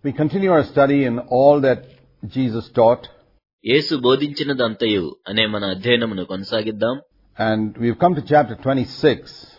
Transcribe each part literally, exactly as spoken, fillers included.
We continue our study in all that Jesus taught. యేసు బోధించినదంతయు అనే మన అధ్యయనమును కొనసాగిద్దాం. And we've come to chapter twenty-six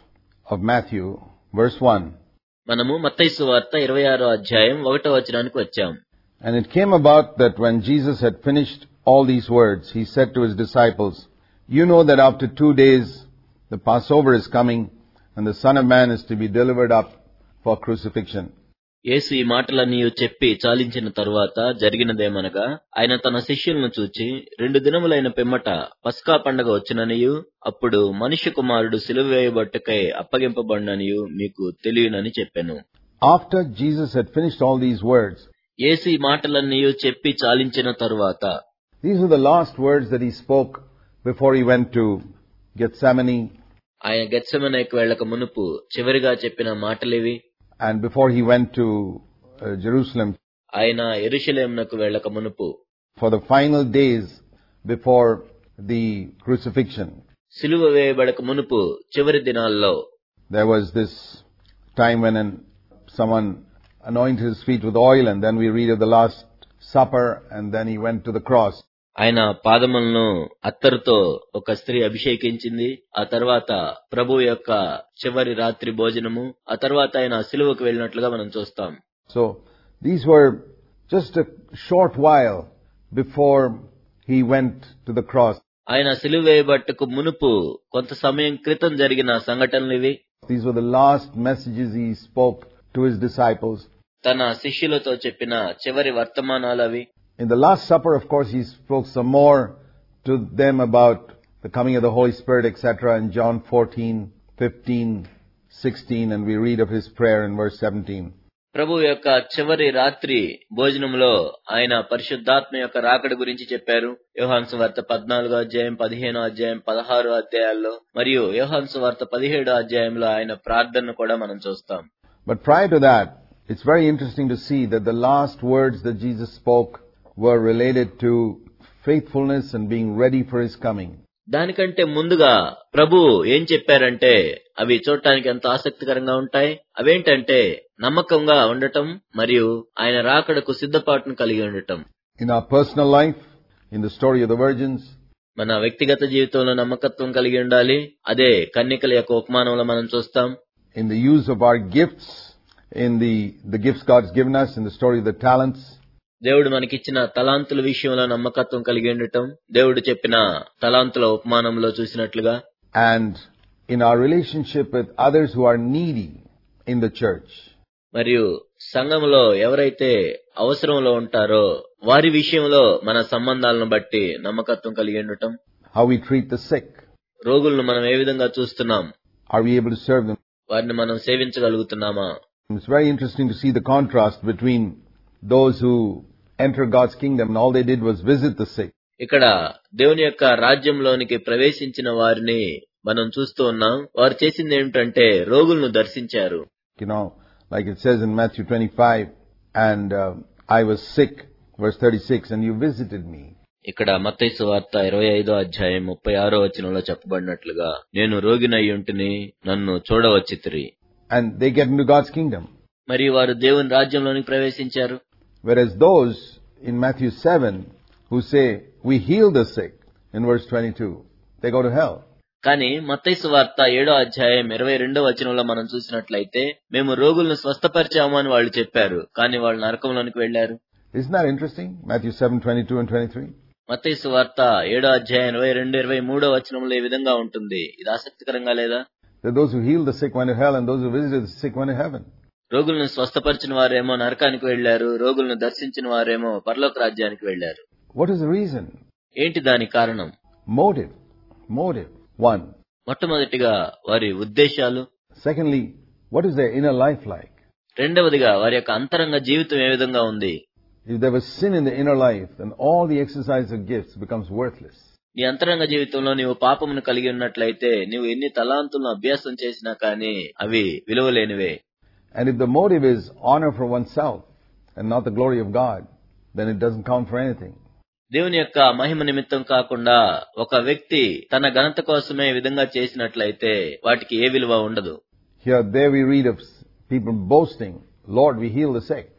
of Matthew, verse one. మనము మత్తయి సువార్త ఇరవై ఆరో అధ్యాయం ఒకటో వచనానికి వచ్చాం. And it came about that when Jesus had finished all these words, he said to his disciples, "You know that after two days the Passover is coming, and the Son of Man is to be delivered up for crucifixion." యేసు ఈ మాటలన్నీ చెప్పి చాలించిన తరువాత జరిగినదేమనగా, ఆయన తన శిష్యులను చూచి, రెండు దినములైన పిమ్మట పస్కా పండగ వచ్చుననియు, అప్పుడు మనుష్య కుమారుడు సిలువ వేయబట్టుకై అప్పగింపబడిననియు మీకు తెలియనని చెప్పెను. After Jesus had finished all these words, యేసు ఈ మాటలన్నీ చెప్పి చాలించిన తరువాత, these were the last words that he spoke before he went to Gethsemane, ఆయన గెత్సెమనేకు వెళ్ళక మునుపు చివరిగా చెప్పిన మాటలివి. and before he went to uh, Jerusalem ఆయన యెరూషలేమునకు వెళ్ళక మునుపు for the final days before the crucifixion. సిలువ వేయబడక మునుపు చివరి దినాల్లో There was this time when an, someone anointed his feet with oil, and then we read of the Last Supper, and then he went to the cross. ఆయన పాదములను అత్తరుతో ఒక స్త్రీ అభిషేకించింది. ఆ తర్వాత ప్రభు యొక్క చివరి రాత్రి భోజనము, ఆ తర్వాత ఆయన సిలువకు వెళ్ళినట్లుగా మనం చూస్తాం. So these were just a short while before he went to the cross. ఆయన సిలువ వేయబట్టుకు మునుపు కొంత సమయం క్రితం జరిగిన సంఘటనలు ఇవి. These were the last messages he spoke to his disciples. తన శిష్యులతో చెప్పిన చివరి వర్తమానాలు అవి. In the Last Supper, of course, he spoke some more to them about the coming of the Holy Spirit, et cetera, in John fourteen, fifteen, sixteen, and we read of his prayer in verse seventeen. ప్రభు యొక్క చివరి రాత్రి భోజనంలో ఆయన పరిశుద్ధాత్మ యొక్క రాకడ గురించి చెప్పారు. యోహాను సువార్త పద్నాలుగో అధ్యాయం, పదిహేనో అధ్యాయం, పదహారో అధ్యాయాల్లో, మరియు యోహాను సువార్త పదిహేడో అధ్యాయంలో ఆయన ప్రార్థనను కూడా మనం చూస్తాం. But prior to that, it's very interesting to see that the last words that Jesus spoke were related to faithfulness and being ready for his coming. దానికంటే ముందుగా ప్రభు ఏం చెప్పారంటే అవి చూడటానికి ఎంతో ఆసక్తికరంగా ఉంటాయి. అవేంటంటే నమ్మకంగా ఉండటం మరియు ఆయన రాకడకు సిద్ధపాటును కలిగి ఉండటం. In our personal life, in the story of the virgins, మన వ్యక్తిగత జీవితంలో నమ్మకత్వం కలిగి ఉండాలి. అదే కన్యకల యొక్క ఉపమానంలో మనం చూస్తాం. in the use of our gifts, in the, the gifts God's given us, in the story of the talents, దేవుడు మనకిచ్చిన తలాంతుల విషయంలో నమ్మకత్వం కలిగి ఉండటం, దేవుడు చెప్పిన తలాంతుల ఉపమానంలో చూసినట్లుగా, and in our relationship with others who are needy in the church. మరియు సంఘంలో ఎవరైతే అవసరంలో ఉంటారో వారి విషయంలో మన సంబంధాలను బట్టి నమ్మకత్వం కలిగి ఉండటం. How we treat the sick. రోగులను మనం ఏ విధంగా చూస్తున్నాం, Are we able to serve them? వారిని మనం సేవించగలుగుతున్నామా? It's very interesting to see the contrast between those who enter God's kingdom and all they did was visit the sick. ఇక్కడ దేవుని యొక్క రాజ్యంలోనికి ప్రవేశించిన వారిని మనం చూస్తూ ఉన్నాం. వారు చేసింది ఏమిటంటే రోగులను దర్శించారు. You know, like it says in Matthew twenty-five, and uh, I was sick, verse thirty-six, and you visited me. ఇక్కడ మత్తయి సువార్త ఇరవై ఐదో అధ్యాయం ముప్పై ఆరో వచనంలో చెప్పబడినట్లుగా, నేను రోగినయ్యుంటిని, నన్ను చూడవచ్చితిరి. And they get into God's kingdom. మరియు వారు దేవుని రాజ్యంలోనికి ప్రవేశించారు. Whereas those in Matthew seven who say, we heal the sick, in verse twenty-two, they go to hell. కానీ మత్తయి సువార్త ఏడో అధ్యాయం ఇరవై రెండో వచనంలో మనం చూసినట్లయితే, మేము రోగులను స్వస్థపరిచాము అని వాళ్ళు చెప్పారు, కానీ వాళ్ళు నరకంలోనికి వెళ్లారు. Isn't that interesting? Matthew seven, twenty-two and twenty-three. మత్తయి సువార్త ఏడో అధ్యాయం ఇరవై రెండు ఇరవై మూడో వచనంలో ఈ విధంగా ఉంటుంది. ఇది ఆసక్తికరంగా లేదా? That those who heal the sick went to hell, and those who visited the sick went to heaven. రోగులను స్వస్థపరిచిన వారేమో నరకానికి వెళ్లారు, రోగులను దర్శించిన వారేమో పరలోక రాజ్యానికి వెళ్లారు. What is the reason? ఏంటి దాని కారణం? Motive. Motive. One. మొట్టమొదటిగా వారి ఉద్దేశాలు. Secondly, what is their inner life like? రెండవదిగా వారి యొక్క అంతరంగ జీవితం ఏ విధంగా ఉంది. If there was sin in the inner life, then all the exercise of gifts becomes worthless. నీ అంతరంగ జీవితంలో నీవు పాపమును కలిగి ఉన్నట్లయితే నీవు ఎన్ని తలాంతులను అభ్యాసం చేసినా కానీ అవి విలువలేనివే. And if the motive is honor for oneself and not the glory of God, then it doesn't count for anything. దేవుని యొక్క మహిమ నిమిత్తం కాకుండా ఒక వ్యక్తి తన ఘనత కోసమే ఈ విధంగా చేసినట్లయితే వాటికి ఏ విలువ ఉండదు. Here, there we read of people boasting, Lord, we heal the sick.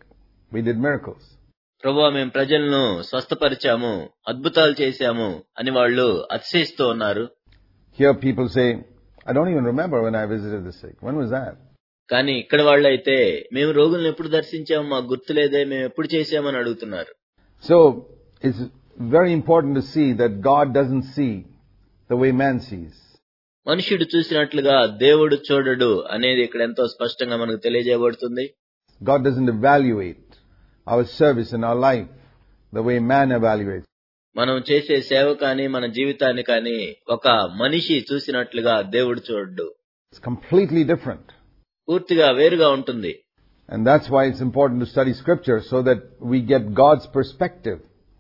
We did miracles. ప్రభువా మేము ప్రజలను స్వస్థపరిచాము, అద్భుతాలు చేశాము అని వాళ్ళు అతిశయిస్తూ ఉన్నారు. Here people say, I don't even remember when I visited the sick. When was that? కానీ ఇక్కడ వాళ్ళు అయితే మేము రోగులను ఎప్పుడు దర్శించాము, మాకు గుర్తులేదే, మేము ఎప్పుడు చేశామని అడుగుతున్నారు. So it's very important to see that God doesn't see the way man sees. మనుషుడు చూసినట్లుగా దేవుడు చూడడు అనేది ఇక్కడ ఎంతో స్పష్టంగా మనకు తెలియజేయబడుతుంది. God doesn't evaluate our service in our life the way man evaluates. మనం చేసే సేవ కానీ మన జీవితాన్ని కానీ ఒక మనిషి చూసినట్లుగా దేవుడు చూడడు. It's completely different. పూర్తిగా వేరుగా ఉంటుంది. And that's why it's important to study scripture so that we get God's perspective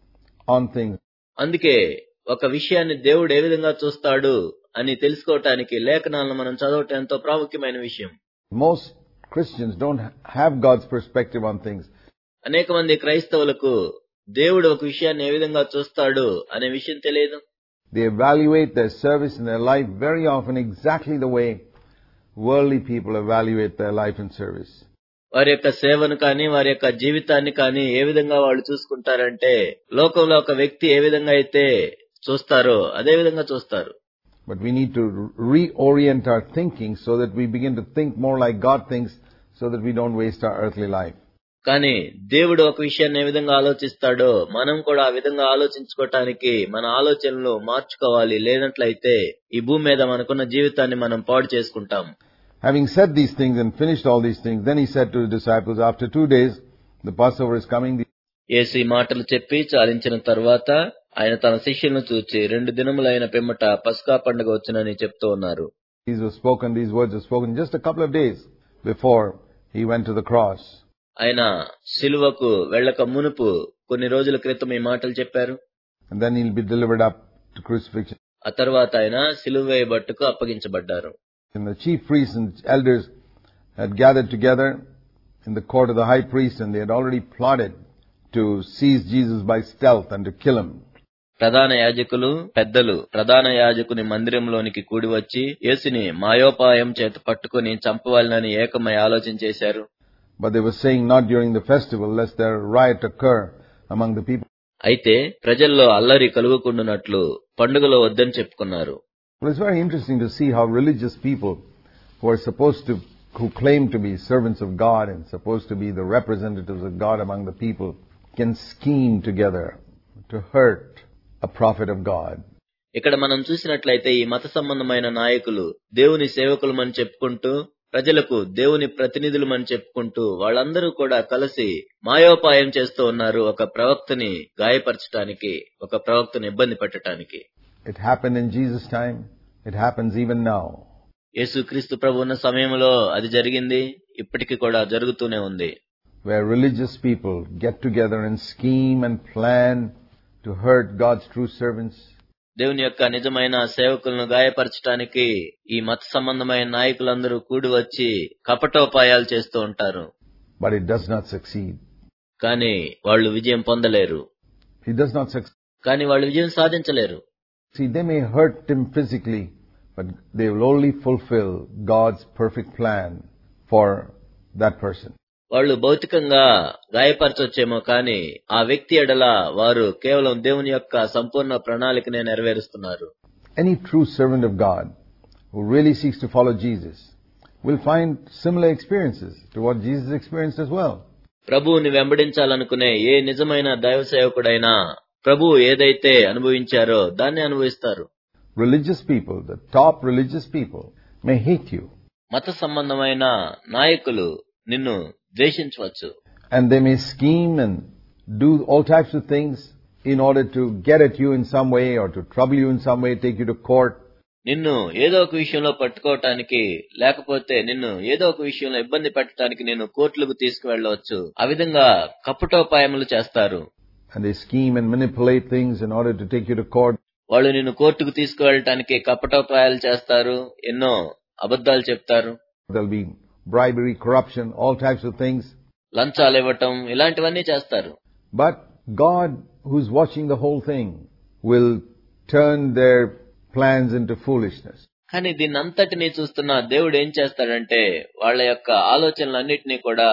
on things. అందుకే ఒక విషయాన్ని దేవుడు ఏ విధంగా చూస్తాడు అని తెలుసుకోవటానికి లేఖనాలను మనం చదవటం ఎంతో ప్రాముఖ్యమైన విషయం. Most Christians don't have God's perspective on things. అనేక మంది క్రైస్తవులకు దేవుడు ఒక విషయాన్ని ఏ విధంగా చూస్తాడు అనే విషయం తెలియదు. They evaluate their service in their life very often exactly the way worldly people evaluate their life and service. వారి యొక్క సేవను కానీ వారి యొక్క జీవితాన్ని కానీ ఏ విధంగా వాళ్ళు చూసుకుంటారంటే లోకంలో ఒక వ్యక్తి ఏ విధంగా అయితే చూస్తారో అదే విధంగా చూస్తారు. But we need to reorient our thinking so that we begin to think more like God thinks so that we don't waste our earthly life. కానీ దేవుడు ఒక విషయాన్ని ఏ విధంగా ఆలోచిస్తాడో మనం కూడా ఆ విధంగా ఆలోచించుకోవటానికి మన ఆలోచనలు మార్చుకోవాలి. లేనట్లయితే ఈ భూమి మీద మనకున్న జీవితాన్ని మనం పాడు చేసుకుంటాం. Having said these things and finished all these things, then he said to his disciples, after two days, the Passover is coming. యేసు ఈ మాటలు చెప్పి చాలించిన తర్వాత ఆయన తన శిష్యులను చూచి రెండు దినములైన పిమ్మట పస్కా పండుగ వచ్చునని చెప్తూ ఉన్నారు. These were spoken, these words were spoken just a couple of days before he went to the cross. ఆయన సిలువకు వెళ్ళక మునుపు కొన్ని రోజుల క్రితం ఈ మాటలు చెప్పారు. And then he'll be delivered up to crucifixion. ఆ తర్వాత ఆయన సిలువ వేయబట్టుకు అప్పగించబడ్డారు. And the chief priests and elders had gathered together in the court of the high priest, and they had already plotted to seize Jesus by stealth and to kill him. ప్రధాన యాజకులు పెద్దలు ప్రధాన యాజకుని మందిరంలోనికి కూడి వచ్చి యేసుని మాయోపాయం చేత పట్టుకుని చంపవాలని ఏకమై ఆలోచన చేశారు. But they were saying not during the festival, lest there riot occur among the people. అయితే ప్రజల్లో అల్లరి కలుగుకుండునట్లు పండుగలో వద్దని చెప్పుకున్నారు. Well, it's very interesting to see how religious people who are supposed to, who claim to be servants of God and supposed to be the representatives of God among the people, can scheme together to hurt a prophet of God. ఇక్కడ మనం చూసినట్లయితే ఈ మత సంబంధమైన నాయకులు దేవుని సేవకులమని చెప్పుకుంటూ ప్రజలకు దేవుని ప్రతినిధులమని చెప్పుకుంటూ వాళ్ళందరూ కూడా కలిసి మాయోపాయం చేస్తూ ఉన్నారు ఒక ప్రవక్తని గాయపరచడానికి, ఒక ప్రవక్తని ఇబ్బంది పెట్టడానికి. It happened in Jesus' time. It happens even now. యేసుక్రీస్తు ప్రభు ఉన్న సమయంలో అది జరిగింది, ఇప్పటికీ కూడా జరుగుతూనే ఉంది. Where religious people get together and scheme and plan to hurt God's true servants. దేవుని యొక్క నిజమైన సేవకులను గాయపరచడానికి ఈ మత సంబంధమైన నాయకులందరూ కూడి వచ్చి కపటోపాయాలు చేస్తూ ఉంటారు. But it does not succeed. కానీ వాళ్ళు విజయం పొందలేరు. It does not succeed. కానీ వాళ్ళు విజయం సాధించలేరు. See, they may hurt him physically, but they will only fulfill God's perfect plan for that person. వాళ్ళు భౌతికంగా గాయపరచొచ్చేమో కానీ ఆ వ్యక్తి ఎడల వారు కేవలం దేవుని యొక్క సంపూర్ణ ప్రణాళికనే నెరవేరుస్తున్నారు. Any true servant of God who really seeks to follow Jesus will find similar experiences to what Jesus experienced as well. ప్రభువుని వెంబడించాలనుకునే ఏ నిజమైన దైవ సేవకుడైనా ప్రభువు ఏదైతే అనుభవించారో దాన్ని అనుభవిస్తారు. Religious people, the top religious people, may hate you. మత సంబంధమైన నాయకులు నిన్ను ద్వేషించవచ్చు. And they may scheme and do all types of things in order to get at you in some way or to trouble you in some way, take you to court. నిన్ను ఏదో ఒక విషయంలో పట్టుకోవటానికి లేకపోతే నిన్ను ఏదో ఒక విషయంలో ఇబ్బంది పెట్టడానికి నిన్ను కోర్టులకు తీసుకువెళ్ళవచ్చు. ఆ విధంగా కపటోపాయములు చేస్తారు. And they scheme and manipulate things in order to take you to court. వాళ్ళు నిన్ను కోర్టుకు తీసుకువెళ్ళటానికి కపటోపాయాలు చేస్తారు, ఎన్నో అబద్ధాలు చెప్తారు. There'll be bribery, corruption, all types of things. లంచాలు ఇవ్వటం ఇలాంటివన్నీ చేస్తారు. But God, who's watching the whole thing, will turn their plans into foolishness. కానీ దీన్నంతటినీ చూస్తున్న దేవుడు ఏం చేస్తాడంటే వాళ్ళ యొక్క ఆలోచనలన్నిటినీ కూడా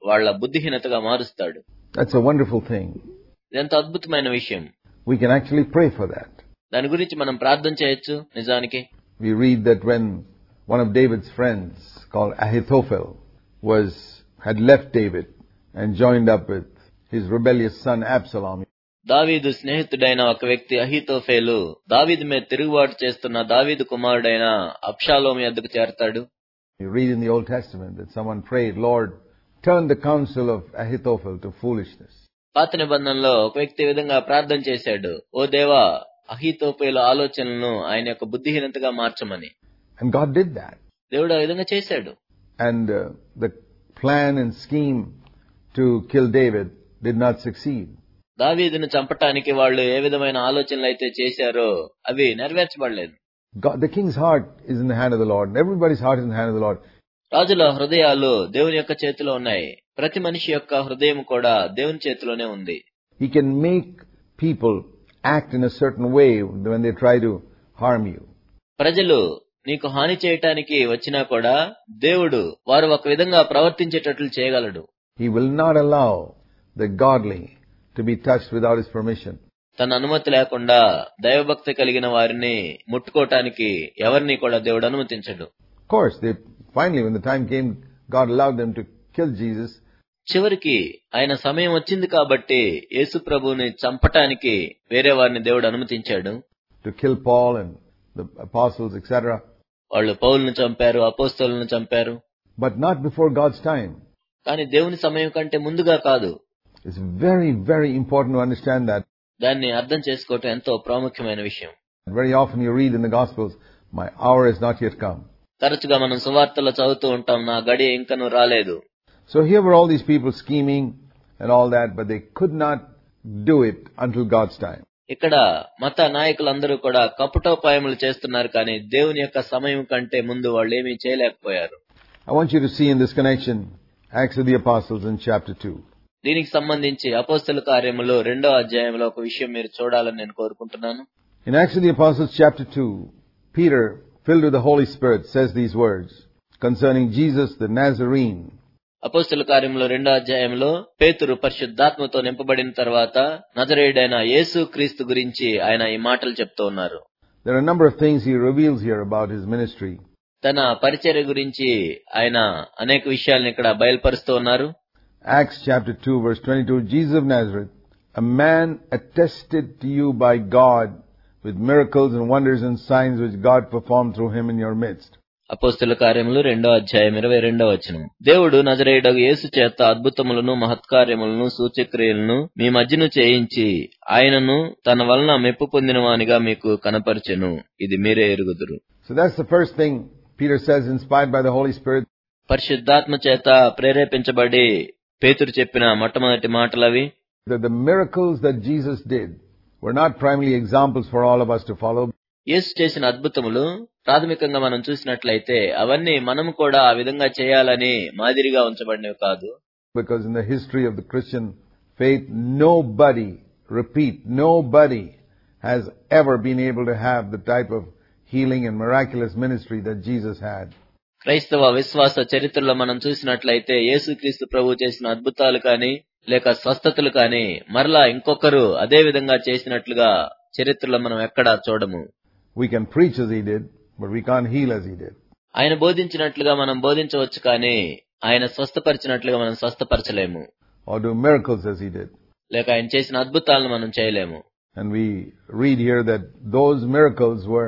వాళ్ళ బుద్ధిహీనతగా మారుస్తాడు. That's a wonderful thing. ఇదెంత అద్భుతమైన విషయం. We can actually pray for that. దాని గురించి మనం ప్రార్థన చేయొచ్చు. నిజానికి We read that when one of David's friends called Ahithophel was had left David and joined up with his rebellious son Absalom. దావీదు స్నేహితుడైన ఒక వ్యక్తి అహీతోఫేలు దావీదు మీద తిరుగుబాటు చేస్తున్న దావీదు కుమారుడైన అబ్షాలోము యొద్దకు చేరతాడు. You read in the Old Testament that someone prayed, Lord, turn the counsel of Ahithophel to foolishness. పాత నిబంధనలో ఒక వ్యక్తి ఈ విధంగా ప్రార్థన చేశాడు, ఓ దేవా, అహీతోఫేలు ఆలోచనలను ఆయన యొక్క బుద్ధిహీనతగా మార్చమని. And God did that. దేవుడు ఆ విధంగా చేశాడు. And uh, the plan and scheme to kill David did not succeed. దావీదును చంపటానికి వాళ్ళు ఏ విధమైన ఆలోచనలు అయితే చేశారో అవి నెరవేర్చబడలేదు. God, the king's heart is in the hand of the Lord, and everybody's heart is in the hand of the Lord. రాజుల హృదయాలు దేవుని యొక్క చేతిలో ఉన్నాయి. ప్రతి మనిషి యొక్క హృదయం కూడా దేవుని చేతిలోనే ఉంది. He can make people act in a certain way when they try to harm you. ప్రజలు నీకు హాని చేయటానికి వచ్చినా కూడా దేవుడు వారు ఒక విధంగా ప్రవర్తించేటట్లు చేయగలడు. He will not allow the godly to be touched without his permission. తన అనుమతి లేకుండా దైవభక్తి కలిగిన వారిని ముట్టుకోవటానికి ఎవరిని కూడా దేవుడు అనుమతించడు. Of course, they finally, when the time came, God allowed them to kill Jesus. చివరికి ఆయన సమయం వచ్చింది కాబట్టి యేసు ప్రభువుని చంపటానికి వేరే వారిని దేవుడు అనుమతించాడు. To kill Paul and the apostles, et cetera. వాళ్ళు పౌలును చంపారు, అపోస్తలులను చంపారు. But not before God's time. కానీ దేవుని సమయం కంటే ముందుగా కాదు. It's very, very important to understand that. దాన్ని అర్థం చేసుకోవటం ఎంతో ప్రాముఖ్యమైన విషయం. Very often you read in the Gospels, my hour has not yet come. తరచుగా మనం సువార్తలో చదువుతూ ఉంటాం, నా గడియ ఇంకనూ రాలేదు. So here were all these people scheming and all that, but they could not do it until God's time. ఇక్కడ మత నాయకులందరూ కూడా కపటోపాయములు చేస్తున్నారు, కానీ దేవుని యొక్క సమయం కంటే ముందు వాళ్ళు ఏమీ చేయలేకపోయారు. I want you to see in this connection Acts of the Apostles in chapter two. దీనికి సంబంధించి అపోస్తల కార్యములో రెండో అధ్యాయంలో ఒక విషయం మీరు చూడాలని నేను కోరుకుంటున్నాను. In Acts of the Apostles chapter two, Peter, filled with the Holy Spirit, says these words concerning Jesus the Nazarene. అపోస్తల కార్యములో రెండో అధ్యాయంలో పేతురు పరిశుద్ధాత్మతో నింపబడిన తర్వాత నజరేయుడైన యేసు క్రీస్తు గురించి ఆయన ఈ మాటలు చెప్తూ ఉన్నారు. There are a number of things he reveals here about his ministry. తన పరిచర్య గురించి ఆయన అనేక విషయాలను ఇక్కడ బయలుపరుస్తూ ఉన్నారు. Acts chapter two verse twenty-two, Jesus of Nazareth, a man attested to you by God with miracles and wonders and signs which God performed through him in your midst. అపోస్తల కార్యములు రెండో అధ్యాయం ఇరవై రెండో వచనం. దేవుడు నజరేయుడగు యేసు చేత అద్భుతములను మహత్కార్యములను సూచక్రియలను మీ మధ్యను చేయించి ఆయనను తన వలన మెప్పు పొందిన వానిగా మీకు కనపరచెను. ఇది మీరే ఎరుగుదురు. So that's the first thing Peter says, inspired by the Holy Spirit. పరిశుద్ధాత్మ చేత ప్రేరేపించబడి పేతురు చెప్పిన మొట్టమొదటి మాటలవి. That the miracles that Jesus did were not primarily examples for all of us to follow. యేసు చేసిన అద్భుతములు ప్రాథమికంగా మనం చూసినట్లయితే అవన్నీ మనం కూడా ఆ విధంగా చేయాలని మాదిరిగా ఉంచబడినవి కాదు. Because in the history of the Christian faith, nobody, repeat, nobody has ever been able to have the type of healing and miraculous ministry that Jesus had. క్రైస్తవ విశ్వాస చరిత్రలో మనం చూసినట్లయితే యేసుక్రీస్తు ప్రభు చేసిన అద్భుతాలు కానీ లేక స్వస్థతలు కానీ మరలా ఇంకొకరు అదే విధంగా చేసినట్లుగా చరిత్రలో మనం ఎక్కడా చూడము. We can preach as he did, but we can't heal as he did. ఆయన బోధించినట్లుగా మనం బోధించవచ్చు, కానీ ఆయన స్వస్థపరిచినట్లుగా మనం స్వస్థపరచలేము. Or do miracles as he did. లేక ఆయన చేసిన అద్భుతాలను మనం చేయలేము. And we read here that those miracles were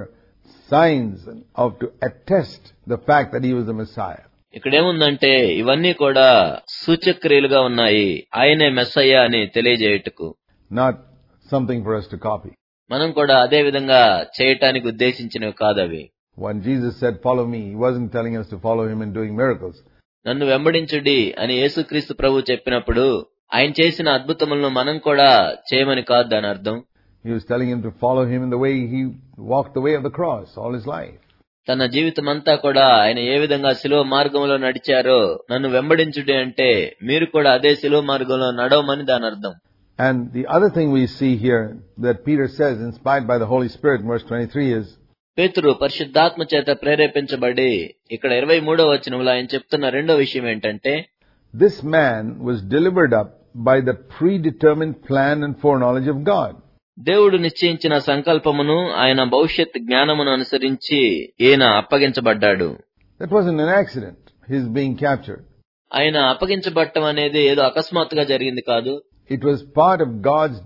signs of to attest the fact that he was the Messiah. ఇక్కడేముందంటే ఇవన్నీ కూడా సూచక్రియలుగా ఉన్నాయి, ఆయనే మెస్సయ్య అని తెలియజేయుటకు. Not something for us to copy. మనం కూడా అదే విధంగా చేయటానికి ఉద్దేశించినవి కాదవి. When Jesus said, follow me, he wasn't telling us to follow him in doing miracles. నన్ను వెంబడించుడి అని యేసుక్రీస్తు ప్రభు చెప్పినప్పుడు ఆయన చేసిన అద్భుతములను మనం కూడా చేయమని కాదు దాని అర్థం. He was telling him to follow him in the way he walked the way of the cross all his life. తన జీవితం అంతా కూడా ఆయన ఏ విధంగా శిలువ మార్గంలో నడిచారో నన్ను వెంబడించుడి అంటే మీరు కూడా అదే శిలువ మార్గంలో నడవమని దాని అర్థం. And the other thing we see here that Peter says, inspired by the Holy Spirit, in verse twenty-three is, పేతురు పరిశుద్ధాత్మ చేత ప్రేరేపించబడి ఇక్కడ ఇరవై మూడో వచనంలో ఆయన చెప్తున్న రెండో విషయం ఏంటంటే, this man was delivered up by the predetermined plan and foreknowledge of God. దేవుడు నిశ్చయించిన సంకల్పమును ఆయన భవిష్యత్ జ్ఞానమును అనుసరించి ఈయన అప్పగించబడ్డాడు. That wasn't an accident, his being captured. ఆయన అప్పగించబడటం అనేది ఏదో అకస్మాత్తుగా జరిగింది కాదు. It was part of God's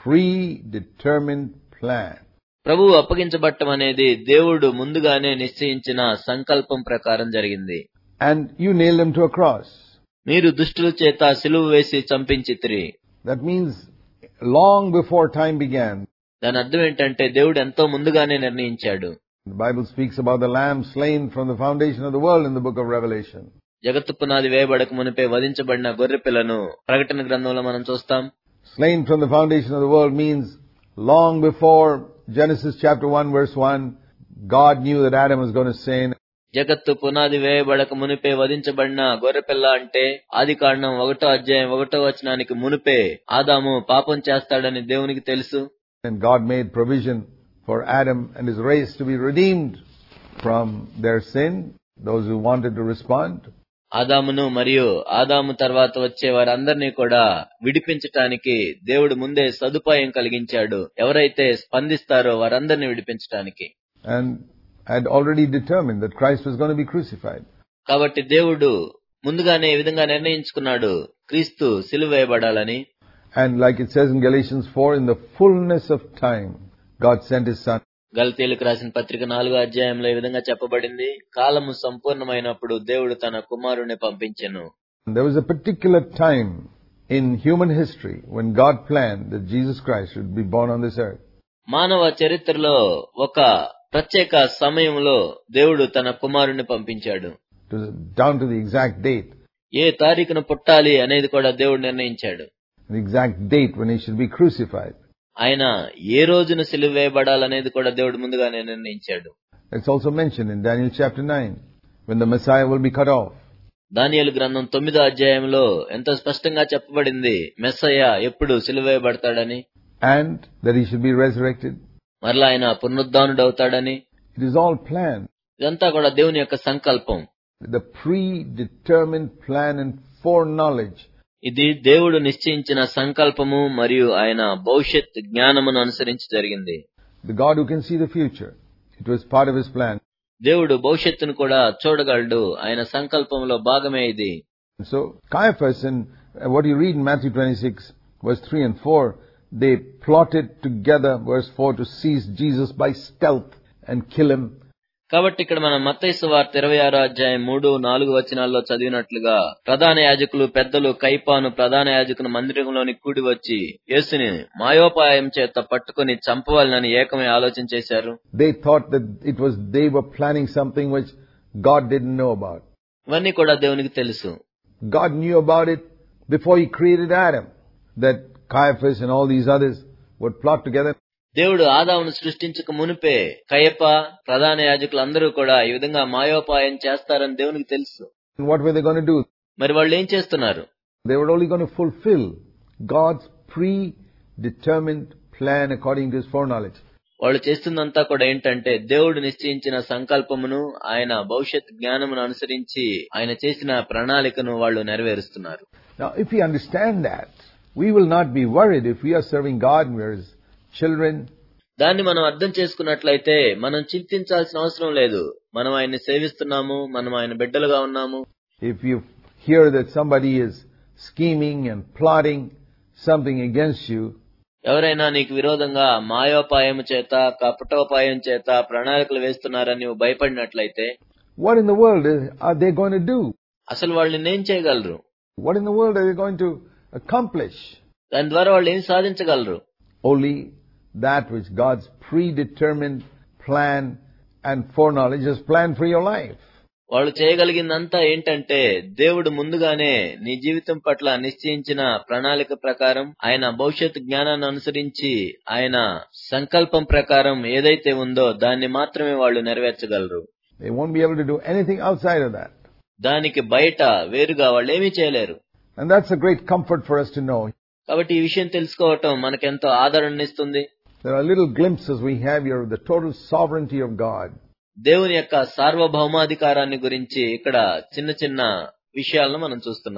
predetermined plan. ప్రభువు అప్పగించబడటం అనేది దేవుడు ముందుగానే నిశ్చయించిన సంకల్పం ప్రకారం జరిగింది. And you nailed him to a cross. మీరు దుష్టుల చేత సిలువ వేసి చంపించితిరి. That means long before time began. దాని అర్థం ఏంటంటే దేవుడు ఎంతో ముందుగానే నిర్ణయించాడు. The Bible speaks about the lamb slain from the foundation of the world in the book of Revelation. జగత్తు పునాది వేయబడక మునిపే వధించబడిన గొర్రె పిల్లను ప్రకటన గ్రంథంలో మనం చూస్తాం. Slain from the foundation of the world means long before Genesis chapter one verse one, God knew that Adam was going to sin. జగత్తు పునాది వేయబడక మునిపే వధించబడిన గొర్రెపిల్ల అంటే ఆదికాండం ఒకటో అధ్యాయం ఒకటో వచనానికి మునిపే ఆదాము పాపం చేస్తాడని దేవునికి తెలుసు. And God made provision for Adam and his race to be redeemed from their sin, those who wanted to respond. ఆదామును మరియు ఆదాము తర్వాత వచ్చే వారందరినీ కూడా విడిపించటానికి దేవుడు ముందే సదుపాయం కలిగించాడు. ఎవరైతే స్పందిస్తారో వారందరినీ విడిపించటానికి. And had already determined that Christ was going to be crucified. కాబట్టి దేవుడు ముందుగానే ఈ విధంగా నిర్ణయించుకున్నాడు క్రీస్తు సిలువ వేయబడాలని. And like it says in Galatians four, in the fullness of time, God sent his son. గలతీయులకు రాసిన పత్రిక నాలుగో అధ్యాయంలో ఈ విధంగా చెప్పబడింది, కాలము సంపూర్ణమైనప్పుడు దేవుడు తన కుమారుని పంపించెను. There was a particular time in human history when God planned that Jesus Christ would be born on this earth. మానవ చరిత్రలో ఒక ప్రత్యేక సమయంలో దేవుడు తన కుమారుని పంపించాడు. Down to the exact date. ఏ తారీఖున పుట్టాలి అనేది కూడా దేవుడు నిర్ణయించాడు. The exact date when he should be crucified. ఆయన ఏ రోజున సిలువ వేయబడాలనేది కూడా దేవుడు ముందుగానే నిర్ణయించాడు. It's also mentioned in Daniel chapter nine, when the Messiah will be cut off. దానియేలు గ్రంథం తొమ్మిదో అధ్యాయంలో ఎంతో స్పష్టంగా చెప్పబడింది మెస్సయ్య ఎప్పుడు సిలువ వేయబడతాడని. And that he should be resurrected. మరలా ఆయన పునరుద్ధానుడవుతాడని. It is all planned. ఇదంతా కూడా దేవుని యొక్క సంకల్పం. The predetermined plan and foreknowledge. ఇది దేవుడు నిశ్చయించిన సంకల్పము మరియు ఆయన భవిష్యత్ జ్ఞానమును అనుసరించి జరిగింది. The God who can see the future. It was part of his plan. దేవుడు భవిష్యత్తును కూడా చూడగలడు. ఆయన సంకల్పంలో భాగమే ఇది. So Caiaphas, and what you read in Matthew twenty-six verse three and four, they plotted together, verse four, to seize Jesus by stealth and kill him. కాబట్టి ఇక్కడ మనం మత్తయి సువార్త ఇరవై ఆరో అధ్యాయం మూడు నాలుగు వచనాల్లో చదివినట్లుగా ప్రధాన యాజకులు పెద్దలు కైపాను ప్రధాన యాజకుని మందిరంలోని కూడి వచ్చి యేసుని మాయోపాయం చేత పట్టుకుని చంపవాలని ఏకమై ఆలోచన చేశారు. They thought that it was they were planning something which God didn't know about. ఇవన్నీ కూడా దేవునికి తెలుసు. God knew about it before he created Adam, that Caiaphas and all these others would plot together. దేవుడు ఆదామును సృష్టించక మునిపే కయప ప్రధాన యాజకులందరూ కూడా ఈ విధంగా మాయోపాయం చేస్తారని దేవునికి తెలుసు. What were they going to do? మరి వాళ్ళు ఏం చేస్తున్నారు? They were only going to fulfill God's predetermined plan according to his foreknowledge. వాళ్ళు చేస్తుందంతా కూడా ఏంటంటే దేవుడు నిశ్చయించిన సంకల్పమును ఆయన భవిష్యత్ జ్ఞానమును అనుసరించి ఆయన చేసిన ప్రణాళికను వాళ్ళు నెరవేరుస్తున్నారు. Now if we understand that, we will not be worried if we are serving God and we are his children. దాన్ని మనం అర్థం చేసుకున్నట్లయితే మనం చింతించాల్సిన అవసరం లేదు. మనం ఆయన్ని సేవిస్తున్నాము, మనం ఆయన బిడ్డలుగా ఉన్నాము. If you hear that somebody is scheming and plotting something against you, ఎవరైనా నీకు విరోధంగా మాయోపాయం చేత కపటోపాయం చేత ప్రణాళికలు వేస్తున్నారని నువ్వు భయపడినట్లయితే, what in the world are they going to do? అసలు వాళ్ళు నిన్నేం చేయగలరు? What in the world are they going to accomplish? దాని ద్వారా వాళ్ళు ఏం సాధించగలరు? Only that which God's predetermined plan and foreknowledge has planned for your life. వాళ్ళు చేయగలిగిందంతా ఏంటంటే దేవుడు ముందుగానే నీ జీవితం పట్ల నిశ్చయించిన ప్రణాళిక ప్రకారం ఆయన భవిష్యత్ జ్ఞానాన్ని అనుసరించి ఆయన సంకల్పం ప్రకారం ఏదైతే ఉందో దాన్ని మాత్రమే వాళ్ళు నెరవేర్చగలరు. They won't be able to do anything outside of that. దానికి బయట వేరుగా వాళ్ళు ఏమీ చేయలేరు. And that's a great comfort for us to know. కాబట్టి ఈ విషయం తెలుసుకోవటం మనకెంతో ఆదరణనిస్తుంది. There are little glimpses we have here of the total sovereignty of God. దేవుని యొక్క సార్వభౌమాధికారాన్ని గురించి ఇక్కడ చిన్న చిన్న విషయాలను మనం చూస్తున్నాం.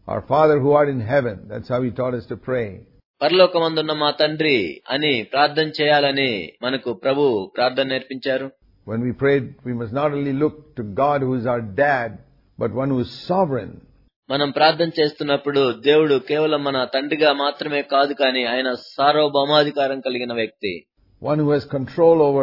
Our Father who art in heaven. That's how he taught us to pray. పరలోకమందున్న మా తండ్రి అని ప్రార్థన చేయాలని మనకు ప్రభు ప్రార్థన నేర్పించారు. When we prayed, we must not only look to God who is our dad, but one who is sovereign. మనం ప్రార్థన చేస్తున్నప్పుడు దేవుడు కేవలం మన తండ్రిగా మాత్రమే కాదు, కానీ ఆయన సార్వభౌమాధికారం కలిగిన వ్యక్తి. One who has control over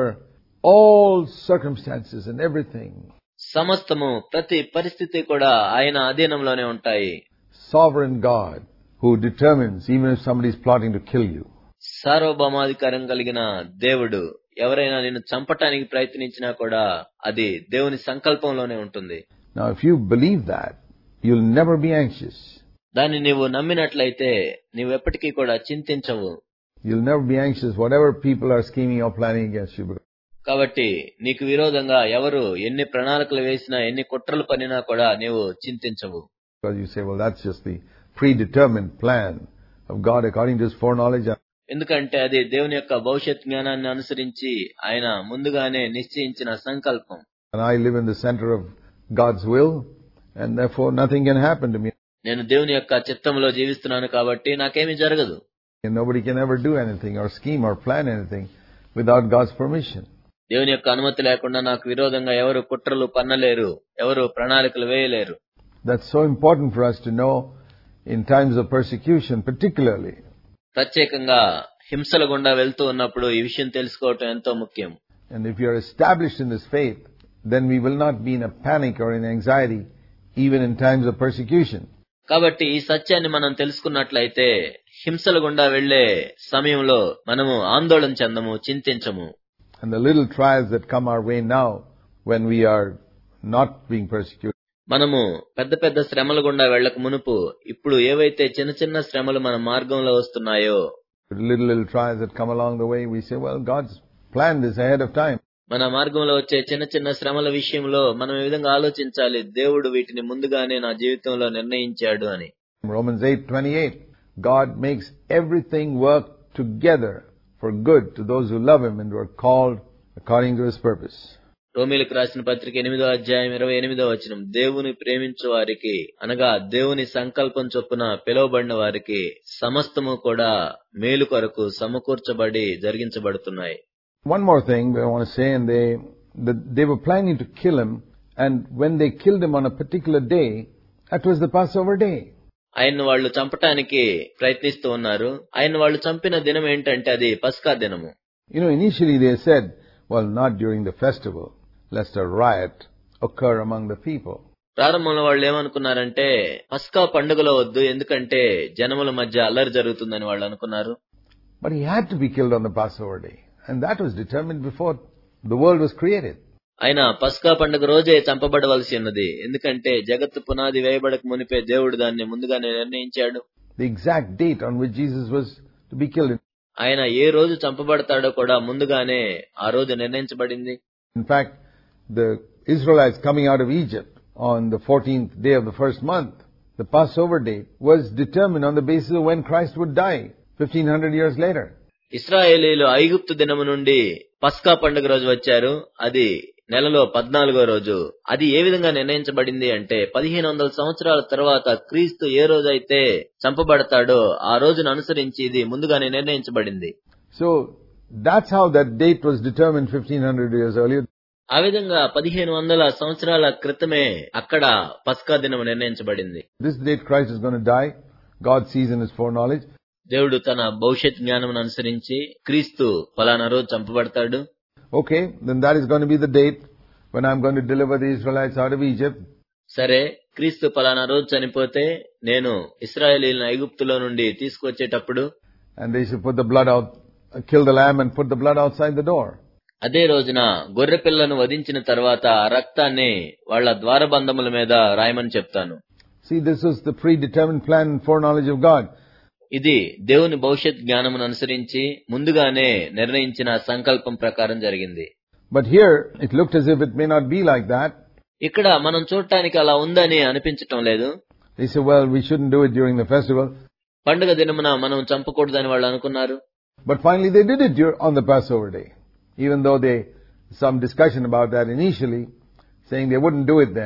all circumstances and everything. సమస్తము, ప్రతి పరిస్థితి కూడా ఆయన అధీనంలోనే ఉంటాయి. Sovereign God who determines even if somebody is plotting to kill you. సార్వభౌమాధికారం కలిగిన దేవుడు ఎవరైనా నిన్ను చంపటానికి ప్రయత్నించినా కూడా అది దేవుని సంకల్పంలోనే ఉంటుంది. Now if you believe that, you'll never be anxious. దాన్ని నీవు నమ్మినట్లయితే నీవు ఎప్పటికీ కూడా చింతించవు. You'll never be anxious whatever people are scheming or planning against you. కాబట్టి నీకు విరోధంగా ఎవరు ఎన్ని ప్రణాళికలు వేసినా, ఎన్ని కుట్రలు పన్నినా కూడా నీవు చింతించవు. Because you say, well, that's just the predetermined plan of God according to his foreknowledge. ఎందుకంటే అది దేవుని యొక్క భవిష్యత్ జ్ఞానాన్ని అనుసరించి ఆయన ముందుగానే నిశ్చయించిన సంకల్పం. And I live in the center of God's will, and therefore nothing can happen to me. నేను దేవుని యొక్క చిత్తంలో జీవిస్తున్నాను కాబట్టి నాకేమీ జరగదు. And nobody can ever do anything or scheme or plan anything without God's permission. దేవుని యొక్క అనుమతి లేకుండా నాకు విరోధంగా ఎవరు కుట్రలు పన్నలేరు, ఎవరు ప్రణాళికలు వేయలేరు. That's so important for us to know in times of persecution particularly. ప్రత్యేకంగా హింసల గుండా వెళ్తూ ఉన్నప్పుడు ఈ విషయం తెలుసుకోవటం ఎంతో ముఖ్యం. And if you are established in this faith, then we will not be in a panic or in anxiety even in times of persecution. కాబట్టి ఈ సత్యాన్ని మనం తెలుసుకున్నట్లయితే హింసల గుండా వెళ్లే సమయంలో మనము ఆందోళన చెందము, చింతించము. And the little trials that come our way now when we are not being persecuted. మనము పెద్ద పెద్ద శ్రమల గుండా వెళ్లక మునుపు ఇప్పుడు ఏవైతే చిన్న చిన్న శ్రమలు మన మార్గంలో వస్తున్నాయో, little little trials that come along the way, we say, well, God's planned this ahead of time. మన మార్గంలో వచ్చే చిన్న చిన్న శ్రమల విషయంలో మనం ఈ విధంగా ఆలోచించాలి, దేవుడు వీటిని ముందుగానే నా జీవితంలో నిర్ణయించాడు అని. Romans eight twenty-eight, God makes everything work together for good to those who love him and who are called according to his purpose. రోమీయులకు రాసిన పత్రిక ఎనిమిదో అధ్యాయం ఇరవై ఎనిమిదో వచనం, దేవుని ప్రేమించు వారికి అనగా దేవుని సంకల్పం చొప్పున పిలువబడిన వారికి సమస్తము కూడా మేలు కొరకు సమకూర్చబడి జరిగించబడుతున్నాయి. One more thing I want to say, and they they were planning to kill him, and when they killed him on a particular day, that was the Passover day. ఆయన వాళ్ళు చంపటానికి ప్రయత్నిస్తూ ఉన్నారు. ఆయన వాళ్ళు చంపిన దినం ఏంటంటే అది పస్కా దినము. You know, initially they said, well, not during the festival, lest a riot occur among the people. ప్రారంభంలో వాళ్ళు ఏమనుకున్నారంటే పస్కా పండుగలో వద్దు, ఎందుకంటే జనముల మధ్య అల్లరి జరుగుతుందని వాళ్ళు అనుకున్నారు. But he had to be killed on the Passover day, and that was determined before the world was created. ఆయన పస్కా పండుగ రోజే చంపబడవలసి ఉన్నది, ఎందుకంటే జగత్తు పునాది వేయబడక మునిపే దేవుడు దాన్ని ముందుగానే నిర్ణయించాడు. The exact date on which Jesus was to be killed. ఆయన ఏ రోజు చంపబడతాడో కూడా ముందుగానే ఆ రోజు నిర్ణయించబడింది. In fact, the Israelites coming out of Egypt on the fourteenth day of the first month, the Passover date, was determined on the basis of when Christ would die fifteen hundred years later. ఇశ్రాయేలీయులు ఐగుప్తు దినము నుండి పస్కా పండుగ రోజు వచ్చారు. అది నెలలో పద్నాలుగో రోజు. అది ఏ విధంగా నిర్ణయించబడింది అంటే పదిహేను వందల సంవత్సరాల తర్వాత క్రీస్తు ఏ రోజైతే చంపబడతాడో ఆ రోజును అనుసరించి ఇది ముందుగానే నిర్ణయించబడింది. So that's how that date was determined fifteen hundred years earlier. ఆ విధంగా పదిహేను వందల సంవత్సరాల క్రితమే అక్కడ పస్కా దినం నిర్ణయించబడింది. This date Christ is going to die. God sees in his foreknowledge. దేవుడు తన భవిష్యత్ జ్ఞానమును అనుసరించి క్రీస్తు ఫలానా రోజు చంపబడతాడు. Okay, then that is going to be the date when I'm going to deliver the Israelites out of Egypt. సరే, క్రీస్తు ఫలానా రోజు చనిపోతే నేను ఇశ్రాయేలీయులను ఐగుప్తులో నుండి తీసుకొచ్చేటప్పుడు and they should put the blood out, kill the lamb and put the blood outside the door. అదే రోజున గొర్రె పిల్లను వధించిన తర్వాత ఆ రక్తాన్ని వాళ్ళ ద్వారబంధముల మీద రాయమని చెప్తాను. See, this is the predetermined plan and foreknowledge of God. ఇది దేవుని భవిష్యత్ జ్ఞానమును అనుసరించి ముందుగానే నిర్ణయించిన సంకల్పం ప్రకారం జరిగింది. But here it looked as if it may not be like that. ఇక్కడ మనం చూడటానికి అలా ఉందని అనిపించటం లేదు. They said, well, we shouldn't do it during the festival. పండుగ దినమున మనం చంపకూడదని వాళ్ళు అనుకున్నారు. But finally they did it on the Passover day. Even though they some discussion about that initially, saying they wouldn't do it then.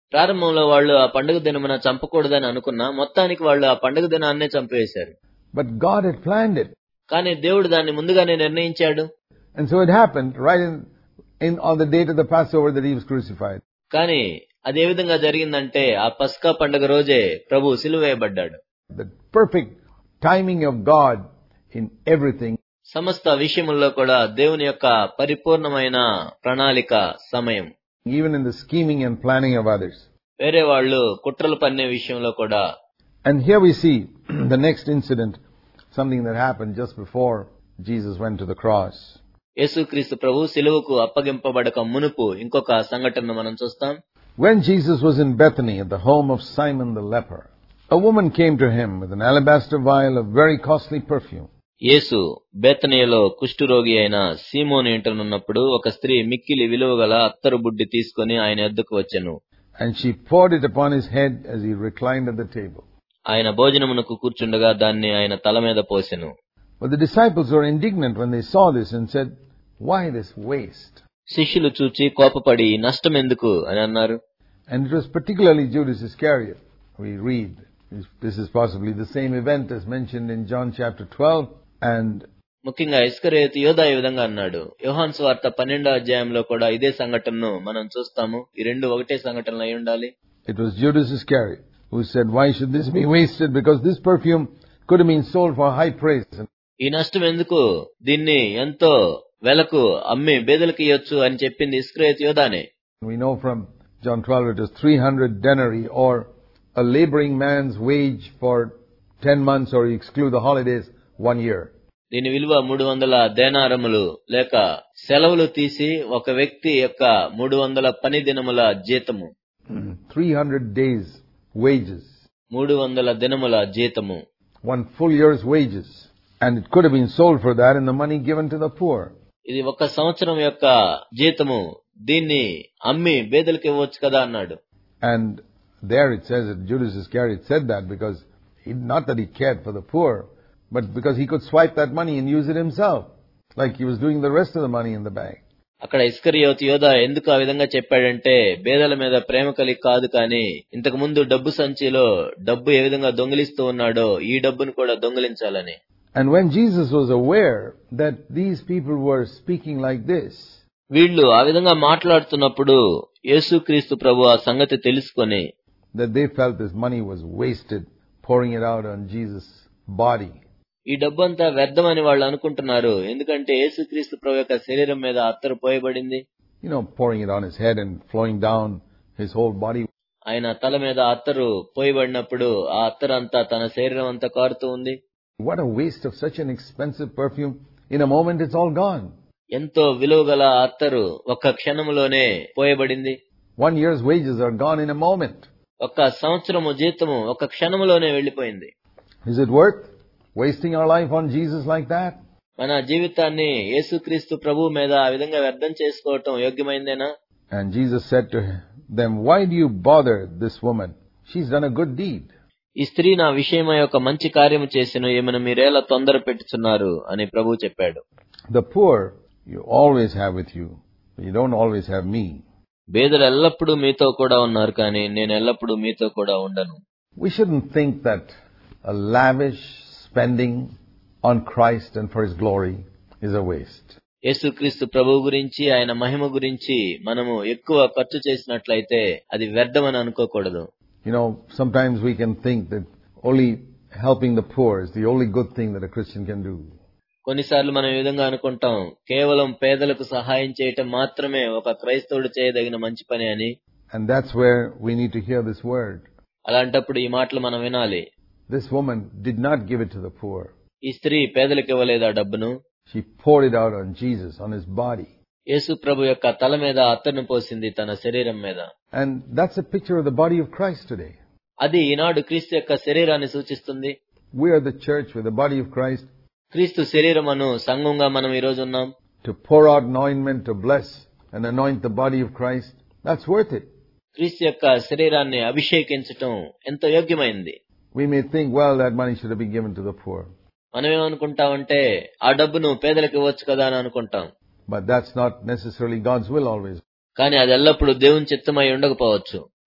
ప్రారంభంలో వాళ్ళు ఆ పండుగ దినమున చంపకూడదని అనుకున్నా మొత్తానికి వాళ్ళు ఆ పండుగ దినాన్నే చంపివేశారు. But God had planned it. కానీ దేవుడు దాన్ని ముందుగానే నిర్ణయించాడు. And so it happened right in, in on the date of the Passover that he was crucified. కానీ అదే విధంగా జరిగిందంటే ఆ పస్కా పండుగ రోజే ప్రభు సిలువ వేయబడ్డాడు. The perfect timing of God in everything. సమస్త విషయముల్లో కూడా దేవుని యొక్క పరిపూర్ణమైన ప్రణాళిక సమయం. Even in the scheming and planning of others. వేరే వాళ్ళు కుట్రలు పన్నే విషయంలో కూడా. And here we see the next incident, something that happened just before Jesus went to the cross. యేసుక్రీస్తు ప్రభు సిలువకు అప్పగింపబడక మునుపు ఇంకొక సంఘటనను మనం చూస్తాం. When Jesus was in Bethany at the home of Simon the leper, a woman came to him with an alabaster vial of very costly perfume. యేసు బేతనీయలో కుష్ఠరోగి అయిన సీమోను ఇంటనున్నప్పుడు ఒక స్త్రీ మిక్కిలి విలువగల అత్తరు బుడ్డి తీసుకుని ఆయన యొద్దకు వచ్చెను. And she poured it upon his head as he reclined at the table. ఆయన భోజనమునకు కూర్చుండగా దాన్ని ఆయన తల మీద పోసెను. But the disciples were indignant when they saw this and said, "Why this waste?" శిష్యులు చూచి కోపపడి నష్టం ఎందుకు అని అన్నారు. And it was particularly Judas Iscariot. We read, this is possibly the same event as mentioned in John chapter twelve. And ముఖ్యంగా ఇస్కరియోతు యోధా ఈ విధంగా అన్నాడు. యోహాను సువార్త పన్నెండో అధ్యాయంలో కూడా ఇదే సంఘటనను మనం చూస్తాము. ఈ రెండు ఒకటే సంఘటనలు అయి ఉండాలి. It was Judas Iscariot who said, "Why should this be wasted? Because this perfume could have been sold for high price." ఈ నష్టం ఎందుకు, దీన్ని ఎంతో వెలకు అమ్మి బేదలకు ఇయ్యొచ్చు అని చెప్పింది ఇస్కరియోతు యోధానే. We know from John twelve it was three hundred denarii, or a laboring man's wage for ten months, or you exclude the holidays, one year. దీని విలువ మూడు వందల దేనారములు లేక సెలవులు తీసి ఒక వ్యక్తి యొక్క మూడు వందల పని దినముల జీతము. three hundred days wages. మూడు వందల దినముల జీతము. One full year's wages. And it could have been sold for that and the money given to the poor. ఇది ఒక సంవత్సరం యొక్క జీతము, దీన్ని అమ్మి బేదలకు ఇవ్వచ్చు కదా అన్నాడు. And there it says that Judas Iscariot said that because he, not that he cared for the poor, but because he could swipe that money and use it himself, like he was doing the rest of the money in the bag. అక్కడ ఇస్కరియోతు యోధా ఎందుకు ఆ విధంగా చెప్పాడంటే బేదల మీద ప్రేమ కలిగి కాదు, కానీ ఇంతకు ముందు డబ్బు సంచిలో డబ్బు ఏ విధంగా దొంగిలిస్తూ ఉన్నాడో ఈ డబ్బును కూడా దొంగిలించాలని. And when Jesus was aware that these people were speaking like this, వీళ్ళు ఆ విధంగా మాట్లాడుతున్నప్పుడు యేసుక్రీస్తు ప్రభు ఆ సంగతి తెలుసుకొని that they felt this money was wasted, pouring it out on Jesus' body. ఈ డబ్బంతా వ్యర్థమని వాళ్ళు అనుకుంటున్నారు, ఎందుకంటే యేసుక్రీస్తు ప్రభు యొక్క శరీరం మీద అత్తరు పోయబడింది. You know, pouring it on his head and flowing down his whole body. ఆయన తల మీద అత్తరు పోయబడినప్పుడు ఆ అత్తరు అంతా తన శరీరం అంతా కారుతూ ఉంది. What a waste of such an expensive perfume. In a moment it's all gone. ఎంతో విలువగల అత్తరు ఒక్క క్షణములోనే పోయబడింది. One year's wages are gone in a moment. ఒక్క సంవత్సరము జీతము ఒక్క క్షణములోనే వెళ్లిపోయింది. Is it worth wasting our life on Jesus like that? మన జీవితాన్ని యేసుక్రీస్తు ప్రభు మీద ఆ విధంగా వ్యర్థం చేసుకోవటం యోగ్యమైందేనా? And Jesus said to them, "Why do you bother this woman? She's done a good deed." ఈ స్త్రీ నా విషయమై ఒక మంచి కార్యము చేసెను, ఏమైనా మీరేలా తొందర పెట్టుచున్నారు అని ప్రభు చెప్పాడు. The poor you always have with you. You don't always have me. బేదలు ఎల్లప్పుడూ మీతో కూడా ఉన్నారు, కానీ నేను ఎల్లప్పుడూ మీతో కూడా ఉండను. We shouldn't think that a lavish spending on Christ and for his glory is a waste. యేసుక్రీస్తు ప్రభు గురించి ఆయన మహిమ గురించి మనము ఎక్కువ ఖర్చు చేసినట్లయితే అది వ్యర్థమని అనుకోకూడదు. You know, sometimes we can think that only helping the poor is the only good thing that a Christian can do. కొన్నిసార్లు మనం ఈ విధంగా అనుకుంటాం, కేవలం పేదలకు సహాయం చేయటం మాత్రమే ఒక క్రైస్తవుడు చేయదగిన మంచి పని అని. And that's where we need to hear this word. అలాంటప్పుడు ఈ మాటలు మనం వినాలి. This woman did not give it to the poor. ఈ స్త్రీ పేదలకు ఇవ్వలేదు ఆ డబ్బును. She poured it out on Jesus, on his body. యేసు ప్రభు యొక్క తల మీద అత్తరును పోసింది, తన శరీరం మీద. And that's a picture of the body of Christ today. అది ఈనాడు క్రీస్తు యొక్క శరీరాన్ని సూచిస్తుంది. We are the church with the body of Christ. క్రీస్తు శరీరమును సంఘంగా మనం ఈ రోజు ఉన్నాం. To pour out anointment, to bless and anoint the body of Christ, that's worth it. క్రీస్తు యొక్క శరీరాన్ని అభిషేకించటం ఎంతో యోగ్యమైంది. We may think, well, that money should have been given to the poor. మనం ఏమనుకుంటామంటే ఆ డబ్బును పేదలకు ఇవ్వచ్చు కదా అని అనుకుంటాం. But that's not necessarily God's will always. కానీ అది ఎల్లప్పుడూ దేవుని చిత్తమై ఉండకపోవచ్చు.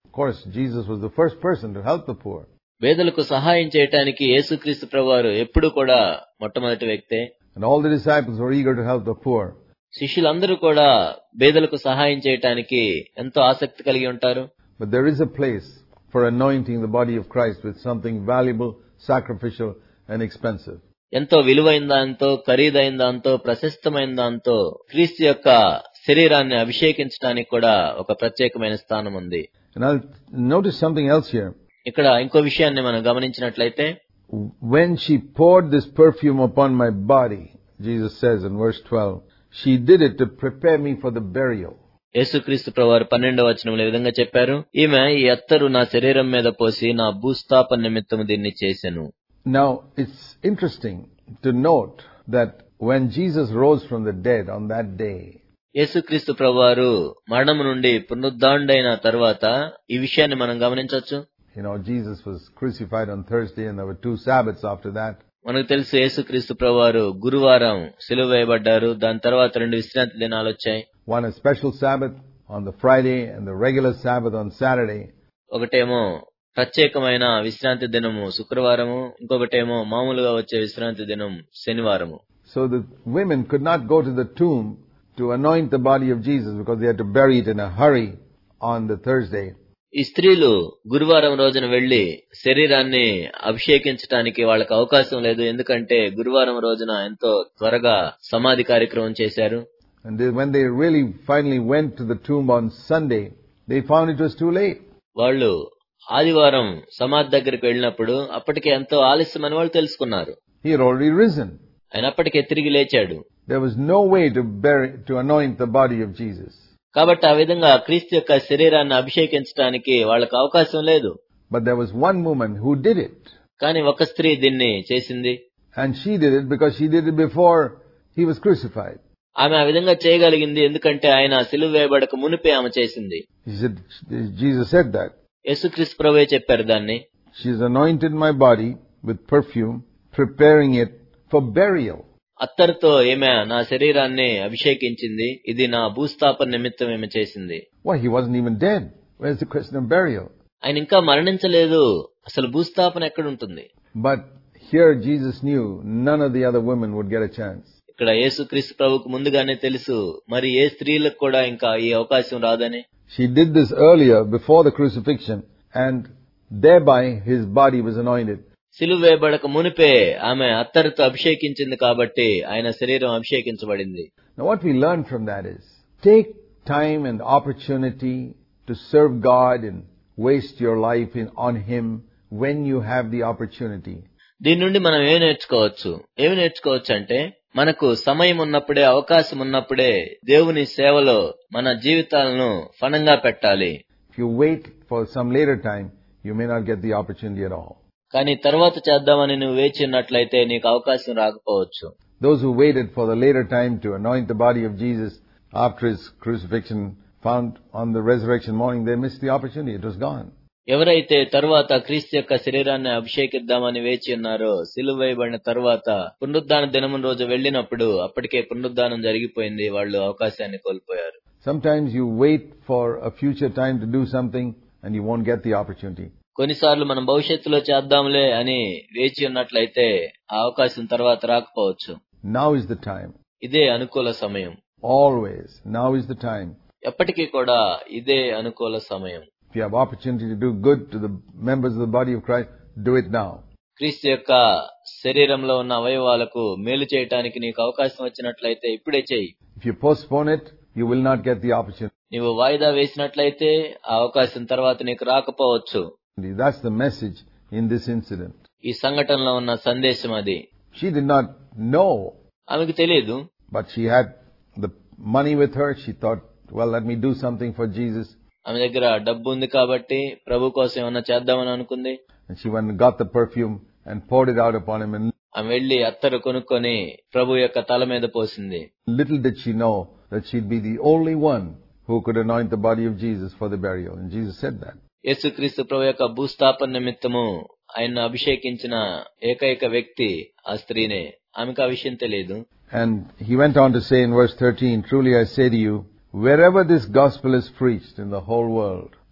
Of course, Jesus was the first person to help the poor. పేదలకు సహాయం చేయడానికి యేసుక్రీస్తు ప్రభువారు ఎప్పుడు కూడా మొట్టమొదటి వ్యక్తే. And all the disciples were eager to help the poor. శిష్యులందరూ కూడా పేదలకు సహాయం చేయడానికి ఎంతో ఆసక్తి కలిగి ఉంటారు. But there is a place for anointing the body of Christ with something valuable, sacrificial and expensive. ఎంతో విలువైన దాంతో, ఖరీదైన దాంతో, ప్రశస్తమైన దాంతో క్రీస్తు యొక్క శరీరాన్ని అభిషేకించడానికి కూడా ఒక ప్రత్యేకమైన స్థానం ఉంది. And I'll notice something else here. ఇక్కడ ఇంకో విషయాన్ని మనం గమనించినట్లయితే, when she poured this perfume upon my body, Jesus says in verse twelve, she did it to prepare me for the burial. యేసుక్రీస్తు ప్రభువారు పన్నెండవ వచనంలో ఈ విధంగా చెప్పారు, ఈమె ఈ అత్తరు నా శరీరం మీద పోసి నా భూస్థాపన నిమిత్తము దీన్ని చేసెను. Now, it's interesting to note that when Jesus rose from the dead on that day, యేసుక్రీస్తు ప్రభువారు మరణము నుండి పునరుద్ధానుడైన తర్వాత ఈ విషయాన్ని మనం గమనించవచ్చు. you know, Jesus was crucified on Thursday and there were two Sabbaths after that. మనకు తెలుసు యేసుక్రీస్తు ప్రభువారు గురువారం సిలువ వేయబడ్డారు. దాని తర్వాత రెండు విశ్రాంతి దినాలు వచ్చాయి. One a special Sabbath on the Friday and the regular Sabbath on Saturday. ఒకటేమో ప్రత్యేకమైన విశ్రాంతి దినము శుక్రవారము, ఇంకొకటేమో మామూలుగా వచ్చే విశ్రాంతి దినం శనివారము. So the women could not go to the tomb to anoint the body of Jesus because they had to bury it in a hurry on the Thursday. ఈ స్త్రీలు గురువారం రోజున వెళ్లి శరీరాన్ని అభిషేకించడానికి వాళ్ళకి అవకాశం లేదు. ఎందుకంటే గురువారం రోజున ఎంతో త్వరగా సమాధి కార్యక్రమం చేశారు. And they, when they really finally went to the tomb on Sunday, they found it was too late. వాళ్ళు ఆదివారం సమాధి దగ్గరికి వెళ్ళినప్పుడు అప్పటికే ఎంతో ఆలస్యమని వాళ్ళు తెలుసుకున్నారు. He had already risen. ఆయన అప్పటికే తిరిగి లేచాడు. There was no way to bury, to anoint the body of Jesus. కాబట్టి ఆ విధంగా క్రీస్తు యొక్క శరీరాన్ని అభిషేకించడానికి వాళ్ళకి అవకాశం లేదు. But there was one woman who did it. కానీ ఒక స్త్రీ దీన్ని చేసింది. And she did it because she did it before he was crucified. ఆమె ఆ విధంగా చేయగలిగింది ఎందుకంటే ఆయన సిలువ వేయబడక మునిపే ఆమె చేసింది. He said, Jesus said that. యేసుక్రీస్తు ప్రభువే చెప్పారు దాన్ని. She's anointed my body with perfume, preparing it for burial. అత్తరుతో ఈమె నా శరీరాన్ని అభిషేకించింది, ఇది నా భూస్థాపన నిమిత్తం ఈమె చేసింది. Why, he wasn't even dead. Where's the question of burial? ఆయన ఇంకా మరణించలేదు, అసలు భూస్థాపన ఎక్కడుంటుంది? But here Jesus knew none of the other women would get a chance. ఇక్కడ యేసుక్రీస్తు ప్రభువుకు ముందుగానే తెలుసు మరి ఏ స్త్రీలకు కూడా ఇంకా ఈ అవకాశం రాదని. She did this earlier before the crucifixion and thereby his body was anointed. సిలువ వేయబడక మునిపే ఆమె అత్తరుతో అభిషేకించింది కాబట్టి ఆయన శరీరం అభిషేకించబడింది. Now what we learn from that is, take time and opportunity to serve God and waste your life in, on Him when you have the opportunity. దీని నుండి మనం ఏం నేర్చుకోవచ్చు? ఏమి నేర్చుకోవచ్చు అంటే, మనకు సమయం ఉన్నప్పుడే, అవకాశం ఉన్నప్పుడే దేవుని సేవలో మన జీవితాలను ఫలంగా పెట్టాలి. If you wait for some later time, you may not get the opportunity at all. కానీ తర్వాత చేద్దామని నువ్వు వేచి ఉన్నట్లయితే నీకు అవకాశం రాకపోవచ్చు. Those who waited for the later time to anoint the body of Jesus after his crucifixion found on the resurrection morning, they missed the opportunity. It was gone. ఎవరైతే తర్వాత క్రీస్తు యొక్క శరీరాన్ని అభిషేకిద్దామని వేచి ఉన్నారో, సిలువ వేయబడిన తర్వాత పునరుద్ధాన దినము రోజు వెళ్లినప్పుడు అప్పటికే పునరుద్ధానం జరిగిపోయింది, వాళ్ళు అవకాశాన్ని కోల్పోయారు. Sometimes you wait for a future time to do something and you won't get the opportunity. కొన్నిసార్లు మనం భవిష్యత్తులో చేద్దాంలే అని వేచి ఉన్నట్లయితే ఆ అవకాశం తర్వాత రాకపోవచ్చు. Now is the time. ఇదే అనుకూల సమయం. Always. Now is the time. ఎప్పటికీ కూడా ఇదే అనుకూల సమయం. If you have opportunity to do good to the members of the body of Christ, do it now. క్రీస్తు యొక్క శరీరంలో ఉన్న అవయవాలకు మేలు చేయడానికి నీకు అవకాశం వచ్చినట్లయితే ఇప్పుడే చేయి. If you postpone it, you will not get the opportunity. నీవు వాయిదా వేసినట్లయితే ఆ అవకాశం తర్వాత నీకు రాకపోవచ్చు. That's the message in this incident. ఈ సంఘటనలో ఉన్న సందేశం అది. She did not know. ఆమెకు తెలియదు. But she had the money with her. She thought, well, let me do something for Jesus. ఆమె దగ్గర డబ్బు ఉంది కాబట్టి ప్రభు కోసం ఏమన్నా చేద్దామని అనుకుంది. And she went and got the perfume and poured it out upon him. And ఆమె వెళ్లి అత్తరు కొనుక్కొని ప్రభు యొక్క తల మీద పోసింది. Little did she know that she'd be the only one who could anoint the body of Jesus for the burial. And Jesus said that. యేసుక్రీస్తు ప్రభు యొక్క భూస్థాపన నిమిత్తము ఆయన్ను అభిషేకించిన ఏకైక వ్యక్తి ఆ స్త్రీనే. ఆమెకు ఆ విషయం తెలియదు. And he went on to say in verse thirteen, truly I say to you, wherever this gospel is preached in the whole world,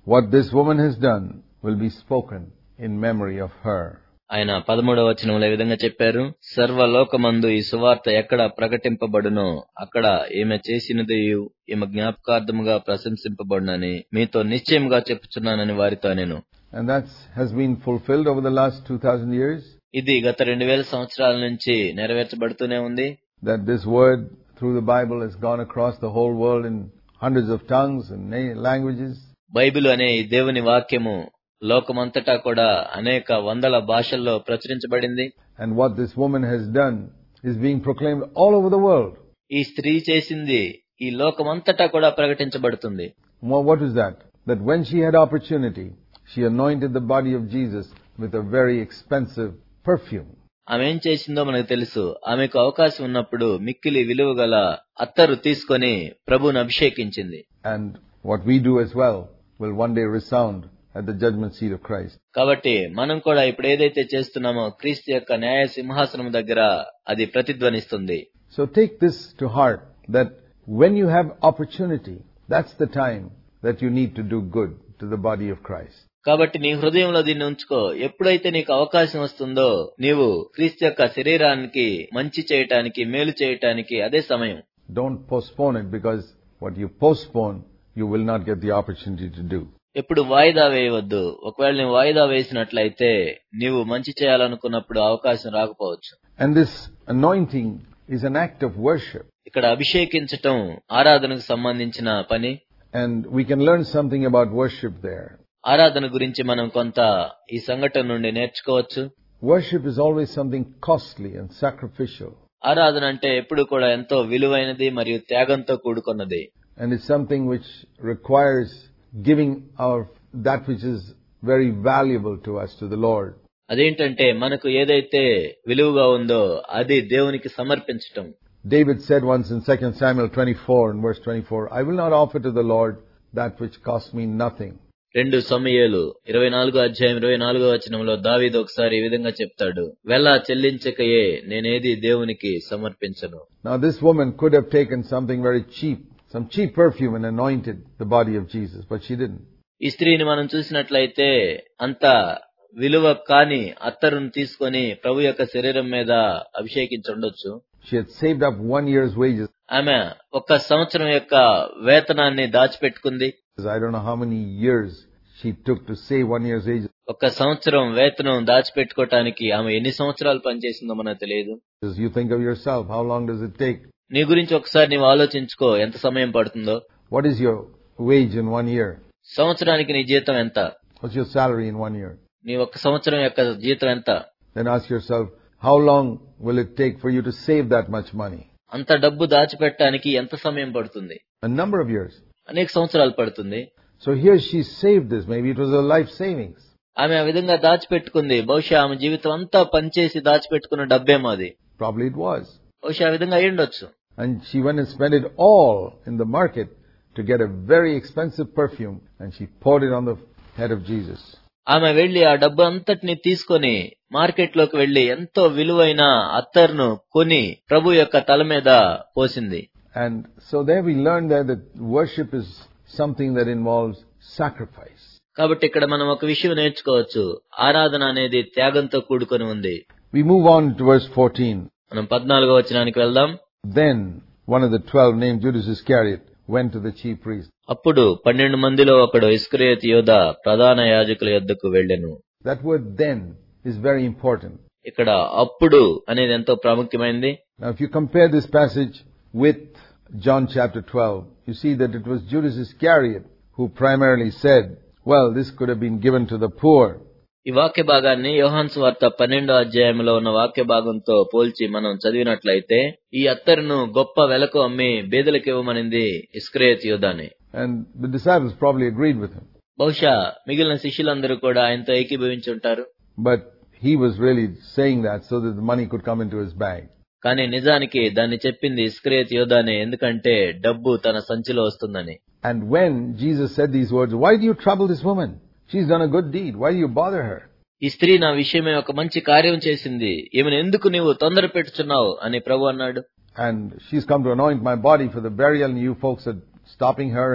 what this woman has done will be spoken in memory of her. ఆయన పదమూడవ వచనంలో ఈ విధంగా చెప్పారు, సర్వలోకమందు ఈ సువార్త ఎక్కడ ప్రకటింపబడునో అక్కడ ఈమె చేసినది ఈమె జ్ఞాపకార్థముగా ప్రశంసింపబడునని మీతో నిశ్చయముగా చెప్పుచున్నానని వారితో నేను. And that has been fulfilled over the last two thousand years. ఇది గత రెండు వేల సంవత్సరాల నుంచి నెరవేర్చబడుతూనే ఉంది. That this word through the Bible has gone across the whole world in hundreds of tongues and languages. Bible అనే ఈ దేవుని వాక్యము లోకమంతటా కూడా అనేక వందల భాషల్లో ప్రచురించబడింది. And what this woman has done is being proclaimed all over the world. ఈ స్త్రీ చేసింది ఈ లోకమంతటా కూడా ప్రకటించబడుతుంది. What is that? That when she had opportunity, she anointed the body of Jesus with a very expensive perfume. ఆమె ఏం చేసిందో మనకు తెలుసు. ఆమెకు అవకాశం ఉన్నప్పుడు మిక్కిలి విలువ గల అత్తరు తీసుకొని ప్రభువును అభిషేకించింది. And what we do as well will one day resound at the judgment seat of Christ. కాబట్టి మనం కూడా ఇప్పుడు ఏదైతే చేస్తున్నామో క్రీస్తు యొక్క న్యాయ సింహాసనం దగ్గర అది ప్రతిధ్వనిస్తుంది. So take this to heart, that when you have opportunity, that's the time that you need to do good to the body of Christ. కాబట్టి నీ హృదయంలో దీన్ని ఉంచుకో. ఎప్పుడైతే నీకు అవకాశం వస్తుందో నీవు క్రీస్తు యొక్క శరీరానికి మంచి చేయటానికి, మేలు చేయటానికి అదే సమయం. Don't postpone it, because what you postpone, you will not get the opportunity to do. ఎప్పుడు వాయిదా వేయవద్దు. ఒకవేళ నీవు వాయిదా వేసినట్లయితే నీవు మంచి చేయాలనుకున్నప్పుడు అవకాశం రాకపోవచ్చు. And this anointing is an act of worship. ఇక్కడ అభిషేకించటం ఆరాధనకు సంబంధించిన పని. And we can learn something about worship there. ఆరాధన గురించి మనం కొంత ఈ సంఘటన నుండి నేర్చుకోవచ్చు. Worship is always something costly and sacrificial. ఆరాధన అంటే ఎప్పుడు కూడా ఎంతో విలువైనది మరియు త్యాగంతో కూడుకున్నది. And it's something which requires giving our that which is very valuable to us, to the Lord. అదేంటంటే మనకు ఏదైతే విలువగా ఉందో అది దేవునికి సమర్పించటం. David said once in Second Samuel twenty-four and verse twenty-four, I will not offer to the Lord that which cost me nothing. రెండు సమూయేలు ఇరవై నాలుగో అధ్యాయం ఇరవై నాలుగో వచనంలో దావీదు ఒకసారి ఈ విధంగా చెప్తాడు, వెల చెల్లించకయే నేనేది దేవునికి సమర్పించను. Now this woman could have taken something very cheap, some cheap perfume, and anointed the body of Jesus, but she didn't. ఈ స్త్రీని మనం చూసినట్లయితే అంత విలువ కాని అత్తరును తీసుకొని ప్రభు యొక్క శరీరం మీద అభిషేకించుండొచ్చు. She had saved up one year's wages. ఆమె ఒక్క సంవత్సరం యొక్క వేతనాన్ని దాచిపెట్టుకుంది. I don't know how many years she took to save one year's wages. ఒక్క సంవత్సరం వేతనం దాచిపెట్టుకోవటానికి ఆమె ఎన్ని సంవత్సరాలు పనిచేసిందో మనకు తెలియదు. You think of yourself, how long does it take? నీ గురించి ఒకసారి నీవు ఆలోచించుకో, ఎంత సమయం పడుతుందో. What is your wage in one year? సంవత్సరానికి నీ జీతం ఎంత? What's your salary in one year? నీ ఒక్క సంవత్సరం యొక్క జీతం ఎంత? Then ask yourself, how long will it take for you to save that much money? అంత డబ్బు దాచిపెట్టడానికి ఎంత సమయం పడుతుంది? A number of years. అనేక సంవత్సరాలు పడుతుంది. So here she saved this. Maybe it was her life savings. ఆమె ఆ విధంగా దాచిపెట్టుకుంది. బహుశా ఆమె జీవితం అంతా పనిచేసి దాచిపెట్టుకున్న డబ్బేమో అది. Probably it was. బహుశా ఆ విధంగా అయి ఉండొచ్చు. And she went and spent it all in the market to get a very expensive perfume, and she poured it on the head of Jesus. ఆమె వెళ్లి ఆ డబ్బు అంతటిని తీసుకొని మార్కెట్ లోకి వెళ్లి ఎంతో విలువైన అత్తర్ను కొని ప్రభు యొక్క తల మీద పోసింది. And so there we learned that, that worship is something that involves sacrifice. కాబట్టి ఇక్కడ మనం ఒక విషయం నేర్చుకోవచ్చు. ఆరాధన అనేది త్యాగంతో కూడుకొని ఉంది. We move on to verse fourteen. మనం పద్నాలుగో వచనానికి వెళ్దాం. Then one of the twelve, named Judas Iscariot, went to the chief priest. అప్పుడు పన్నెండు మందిలో ఒకడు ఇస్కరియోతు యోధ ప్రధాన యాజకుల యొద్దకు వెళ్ళెను. That word then is very important. ఇక్కడ అప్పుడు అనేది ఎంతో ప్రాముఖ్యమైనది. Now if you compare this passage with John chapter twelve, you see that it was Judas Iscariot who primarily said, well, this could have been given to the poor. ఈ వాక్య భాగాన్ని యోహాను సువార్త పన్నెండో అధ్యాయంలో ఉన్న వాక్య భాగంతో పోల్చి మనం చదివినట్లయితే ఈ అత్తరును గొప్ప వెలకు అమ్మి బేదలకు ఇవ్వమనింది ఇస్కరియోతు యోధానే. And the disciples probably agreed with him. బహుశా మిగిలిన శిష్యులందరూ కూడా ఆయనతో ఏకీభవించి ఉంటారు. But he was really saying that so that the money could come into his bag. కానీ నిజానికి దాన్ని చెప్పింది ఇస్కరియోతు యోధానే, ఎందుకంటే డబ్బు తన సంచిలో వస్తుందని. And when Jesus said these words, why do you trouble this woman? She's done a good deed. Why do you bother her? ఈ స్త్రీ నా విషయమే ఒక మంచి కార్యం చేసింది, ఈమెను ఎందుకు నీవు తొందర పెట్టుచున్నావు అని ప్రభు అన్నాడు. And she's come to anoint my body for the burial, and you folks are stopping her. And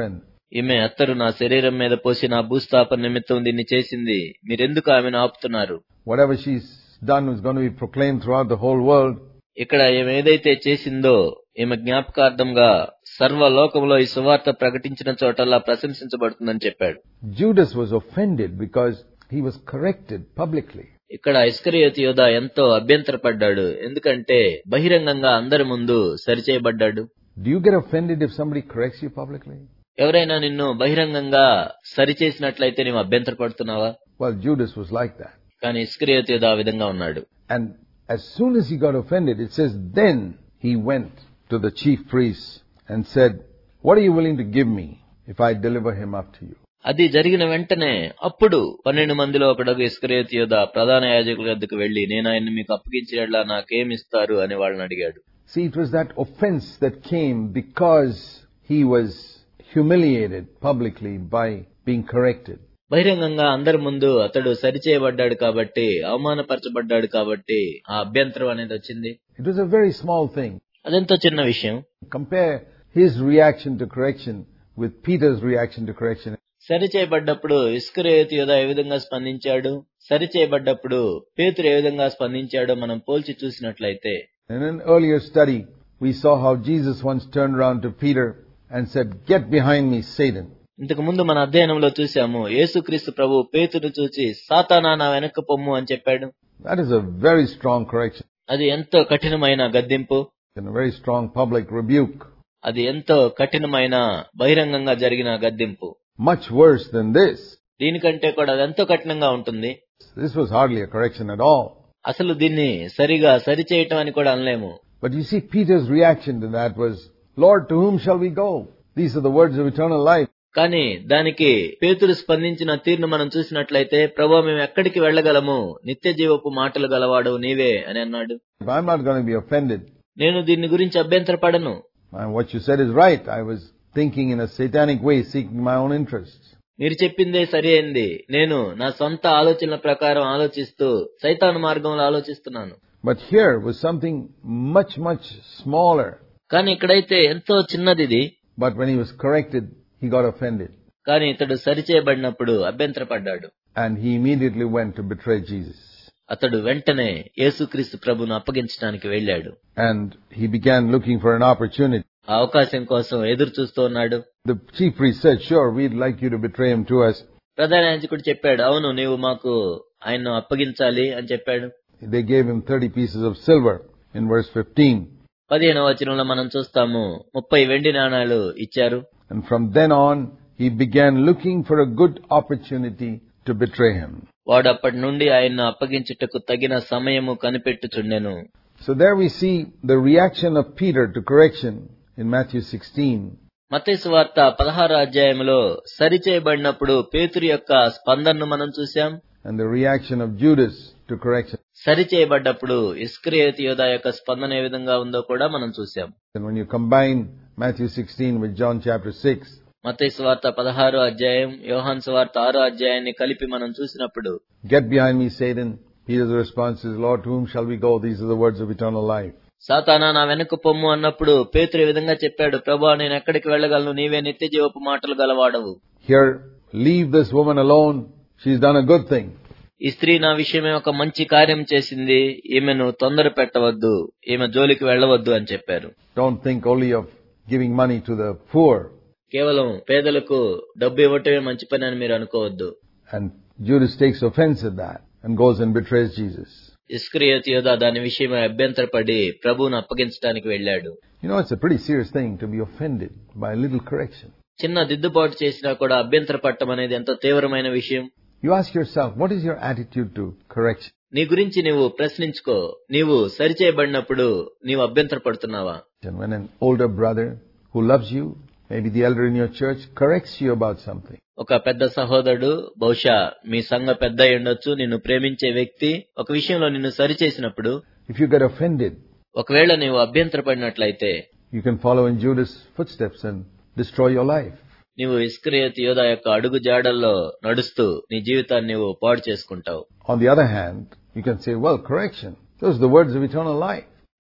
ఈమె అత్తరు నా శరీరం మీద పోసి నా భూస్థాపన నిమిత్తం దీన్ని చేసింది, మీరెందుకు ఆమెను ఆపుతున్నారు? Whatever she's done is going to be proclaimed throughout the whole world. ఇక్కడ ఈమె ఏదైతే చేసిందో ఈమె జ్ఞాపకార్థంగా సర్వలోకంలో ఈ సువార్త ప్రకటించిన చోటల్లా ప్రశంసించబడుతుందని చెప్పాడు. Judas was offended because he was corrected publicly. ఇక్కడ ఇస్కరియోతు యూదా ఎంతో అభ్యంతరపడ్డాడు, ఎందుకంటే బహిరంగంగా అందరి ముందు సరిచేయబడ్డాడు. Do you get offended if somebody corrects you publicly? ఎవరైనా నిన్ను బహిరంగంగా సరిచేసినట్లయితే నీవు అభ్యంతరపడుతున్నావా? Well, Judas was like that. కానీ ఇస్కరియోతు యూదా ఆ విధంగా ఉన్నాడు. And as soon as he got offended, it says, then he went to the chief priests and said, what are you willing to give me if I deliver him up to you? అది జరిగిన వెంటనే అప్పుడు పన్నెండు మందిలో ఒకడు ఇస్కరియోతు యూదా ప్రధాన యాజకుల వద్దకు వెళ్లి, నేను ఆయన్ని మీకు అప్పగించేలా నాకేమిస్తారు అని వాళ్ళని అడిగాడు. See, it was that offense that came because he was humiliated publicly by being corrected. బహిరంగంగా అందరి ముందు అతడు సరిచేయబడ్డాడు కాబట్టి, అవమానపరచబడ్డాడు కాబట్టి ఆ అభ్యంతరం అనేది వచ్చింది. It was a very small thing. అదెంతో చిన్న విషయం. Compare his reaction to correction with Peter's reaction to correction. సరిచేయబడ్డప్పుడు ఇస్కరియోతు యూదా ఏ విధంగా స్పందించాడు, సరిచేయబడ్డప్పుడు పేతురు ఏ విధంగా స్పందించాడో మనం పోల్చి చూసినట్లయితే, in an earlier study we saw how Jesus once turned around to Peter and said, get behind me, Satan. ఇంతకు ముందు మన అధ్యయనంలో చూసాము, యేసుక్రీస్తు ప్రభు పేతురును చూసి సాతానా నా వెనక్కి పొమ్ము అని చెప్పాడు. That is a very strong correction. అది ఎంతో కఠినమైన గద్దింపు, and a very strong public rebuke. అది ఎంతో కఠినమైన బహిరంగంగా జరిగిన గద్దింపు. Much worse than this. దీనికంటే కూడా అది ఎంతో కఠినంగా ఉంటుంది. This was hardly a correction at all. అసలు దీన్ని సరిగా సరిచేయటం అని కూడా అనలేము. But you see, Peter's reaction to that was, Lord, to whom shall we go? These are the words of eternal life. కానీ దానికి పేతురు స్పందించిన తీరును మనం చూసినట్లయితే, ప్రభువా మేము ఎక్కడికి వెళ్ళగలము, నిత్య జీవపు మాటలు గలవాడు నీవే అని అన్నాడు. I'm not going to be offended. నేను దీని గురించి అభ్యంతరపడను. What you said is right. I was thinking in a satanic way, seeking my own interests. మీరు చెప్పిందే సరి అయింది. నేను నా సొంత ఆలోచనల ప్రకారం ఆలోచిస్తూ సైతాను మార్గంలో ఆలోచిస్తున్నాను. But here was something much, much smaller. కానీ ఇక్కడైతే ఎంతో చిన్నది ఇది. But when he was corrected, he got offended. కానీ ఇతడు సరిచేయబడినప్పుడు అభ్యంతరపడ్డాడు. And he immediately went to betray Jesus. అతడు వెంటనే యేసుక్రీస్తు ప్రభువును అప్పగించడానికి వెళ్ళాడు. And he began looking for an opportunity. ఆ అవకాశం కోసం ఎదురు చూస్తూ ఉన్నాడు. The chief priest said, sure, we'd like you to betray him to us. ప్రధాన యాజకుడు చెప్పాడు, అవును నీవు మాకు ఆయన్ను అప్పగించాలి అని చెప్పాడు. They gave him thirty pieces of silver in verse fifteen. పదిహేనవ వచనంలో మనం చూస్తాము, ముప్పై వెండి నాణాలు ఇచ్చారు. And from then on, he began looking for a good opportunity to betray him. వాడు అప్పటి నుండి ఆయన్ను అప్పగించుటకు తగిన సమయము కనిపెట్టుచుండెను. So there we see the reaction of Peter to correction in Matthew sixteen. మత్తయి సువార్త పదహారవ అధ్యాయంలో సరిచేయబడినప్పుడు పేతురు యొక్క స్పందనను మనం చూసాం. And the reaction of Judas to correction. సరిచేయబడ్డప్పుడు ఇస్కరియోతు యూదా యొక్క స్పందన ఏ విధంగా ఉందో కూడా మనం చూసాం. And when you combine Matthew sixteen with John chapter six, మత్తయి సువార్త పదహారో అధ్యాయం యోహాను సువార్త ఆరో అధ్యాయాన్ని కలిపి మనం చూసినప్పుడు, get behind me, Satan. Peter's response is, Lord, to whom shall we go? These are the words of eternal life. సాతానా నా వెనక్కు పొమ్ము అన్నప్పుడు పేతురు ఈ విధంగా చెప్పాడు, ప్రభువా నేను ఎక్కడికి వెళ్ళగలను, నీవే నిత్య జీవపు మాటలు గలవాడవు. Here, leave this woman alone. She's done a good thing. ఈ స్త్రీ నా విషయమే ఒక మంచి కార్యం చేసింది, ఈమెను తొందర పెట్టవద్దు, ఈమె జోలికి వెళ్ళవద్దు అని చెప్పారు. Don't think only of giving money to the poor. కేవలం పేదలకు డబ్బు ఇవ్వటమే మంచి పని అని మీరు అనుకోవద్దు. And Judas takes offense at that and goes and betrays Jesus. ఇస్కరియోతు యూదా దాని విషయమై అభ్యంతరపడి ప్రభువును అప్పగించడానికి వెళ్ళాడు. You know, it's a pretty serious thing to be offended by a little correction. చిన్న దిద్దుబాటు చేసినా కూడా అభ్యంతరపడటం అనేది ఎంతో తీవ్రమైన విషయం. You ask yourself, what is your attitude to correction? నీ గురించి నీవు ప్రశ్నించుకో, నీవు సరిచేయబడినప్పుడు నీవు అభ్యంతరపడుతున్నావా? And when an older brother who loves you, maybe the elder in your church, corrects you about something. ఒక పెద్ద సహోదరుడు, బహుశా మీ సంఘ పెద్ద అయ్యుండొచ్చు, నిన్ను ప్రేమించే వ్యక్తి ఒక విషయంలో నిన్ను సరిచేసినప్పుడు, if you get offended, ఒకవేళ నీవు అభ్యంతరపడినట్లయితే, you can follow in Judas' footsteps and destroy your life. నీవు ఇస్కరియోతు యూదా యొక్క అడుగు జాడల్లో నడుస్తూ నీ జీవితాన్ని నీవు పాడు చేసుకుంటావు. On the other hand, you can say, well, correction, those are the words of eternal life.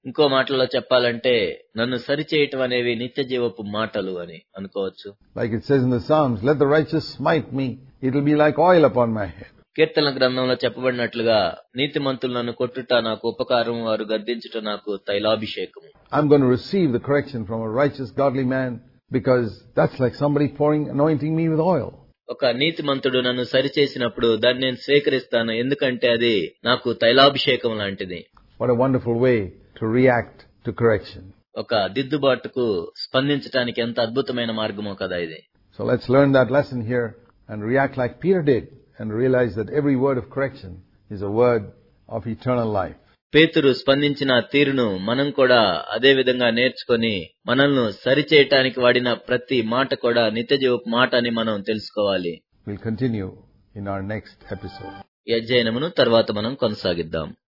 ఇంకో మాటలో చెప్పాలంటే నన్ను సరిచేయటం అనేవి నిత్య జీవపు మాటలు అని అనుకోవచ్చు. Like it says in the Psalms, let the righteous smite me, it will be like oil upon my head. కీర్తన గ్రంథంలో చెప్పబడినట్లుగా నీతిమంతులు నన్ను కొట్టుట నాకు ఉపకారం, వారు గద్దించుట నాకు తైలాభిషేకము. I'm going to receive the correction from a righteous godly man because that's like somebody pouring anointing me with oil. ఒక నీతిమంతుడు నన్ను సరిచేసినప్పుడు దాన్ని నేను స్వీకరిస్తాను, ఎందుకంటే అది నాకు తైలాభిషేకం లాంటిది. What a wonderful way to react to correction. ఒక దిద్దుబాటుకు స్పందించడానికి ఎంత అద్భుతమైన మార్గమో కదా ఇది. So let's learn that lesson here and react like Peter did and realize that every word of correction is a word of eternal life. పేతురు స్పందించిన తీరును మనం కూడా అదే విధంగా నేర్చుకొని మనల్ని సరిచేయటానికి వాడిన ప్రతి మాట కూడా నిత్యజీవపు మాట అని మనం తెలుసుకోవాలి. We'll continue in our next episode. ఈ అధ్యయనమును తర్వాత మనం కొనసాగిద్దాం.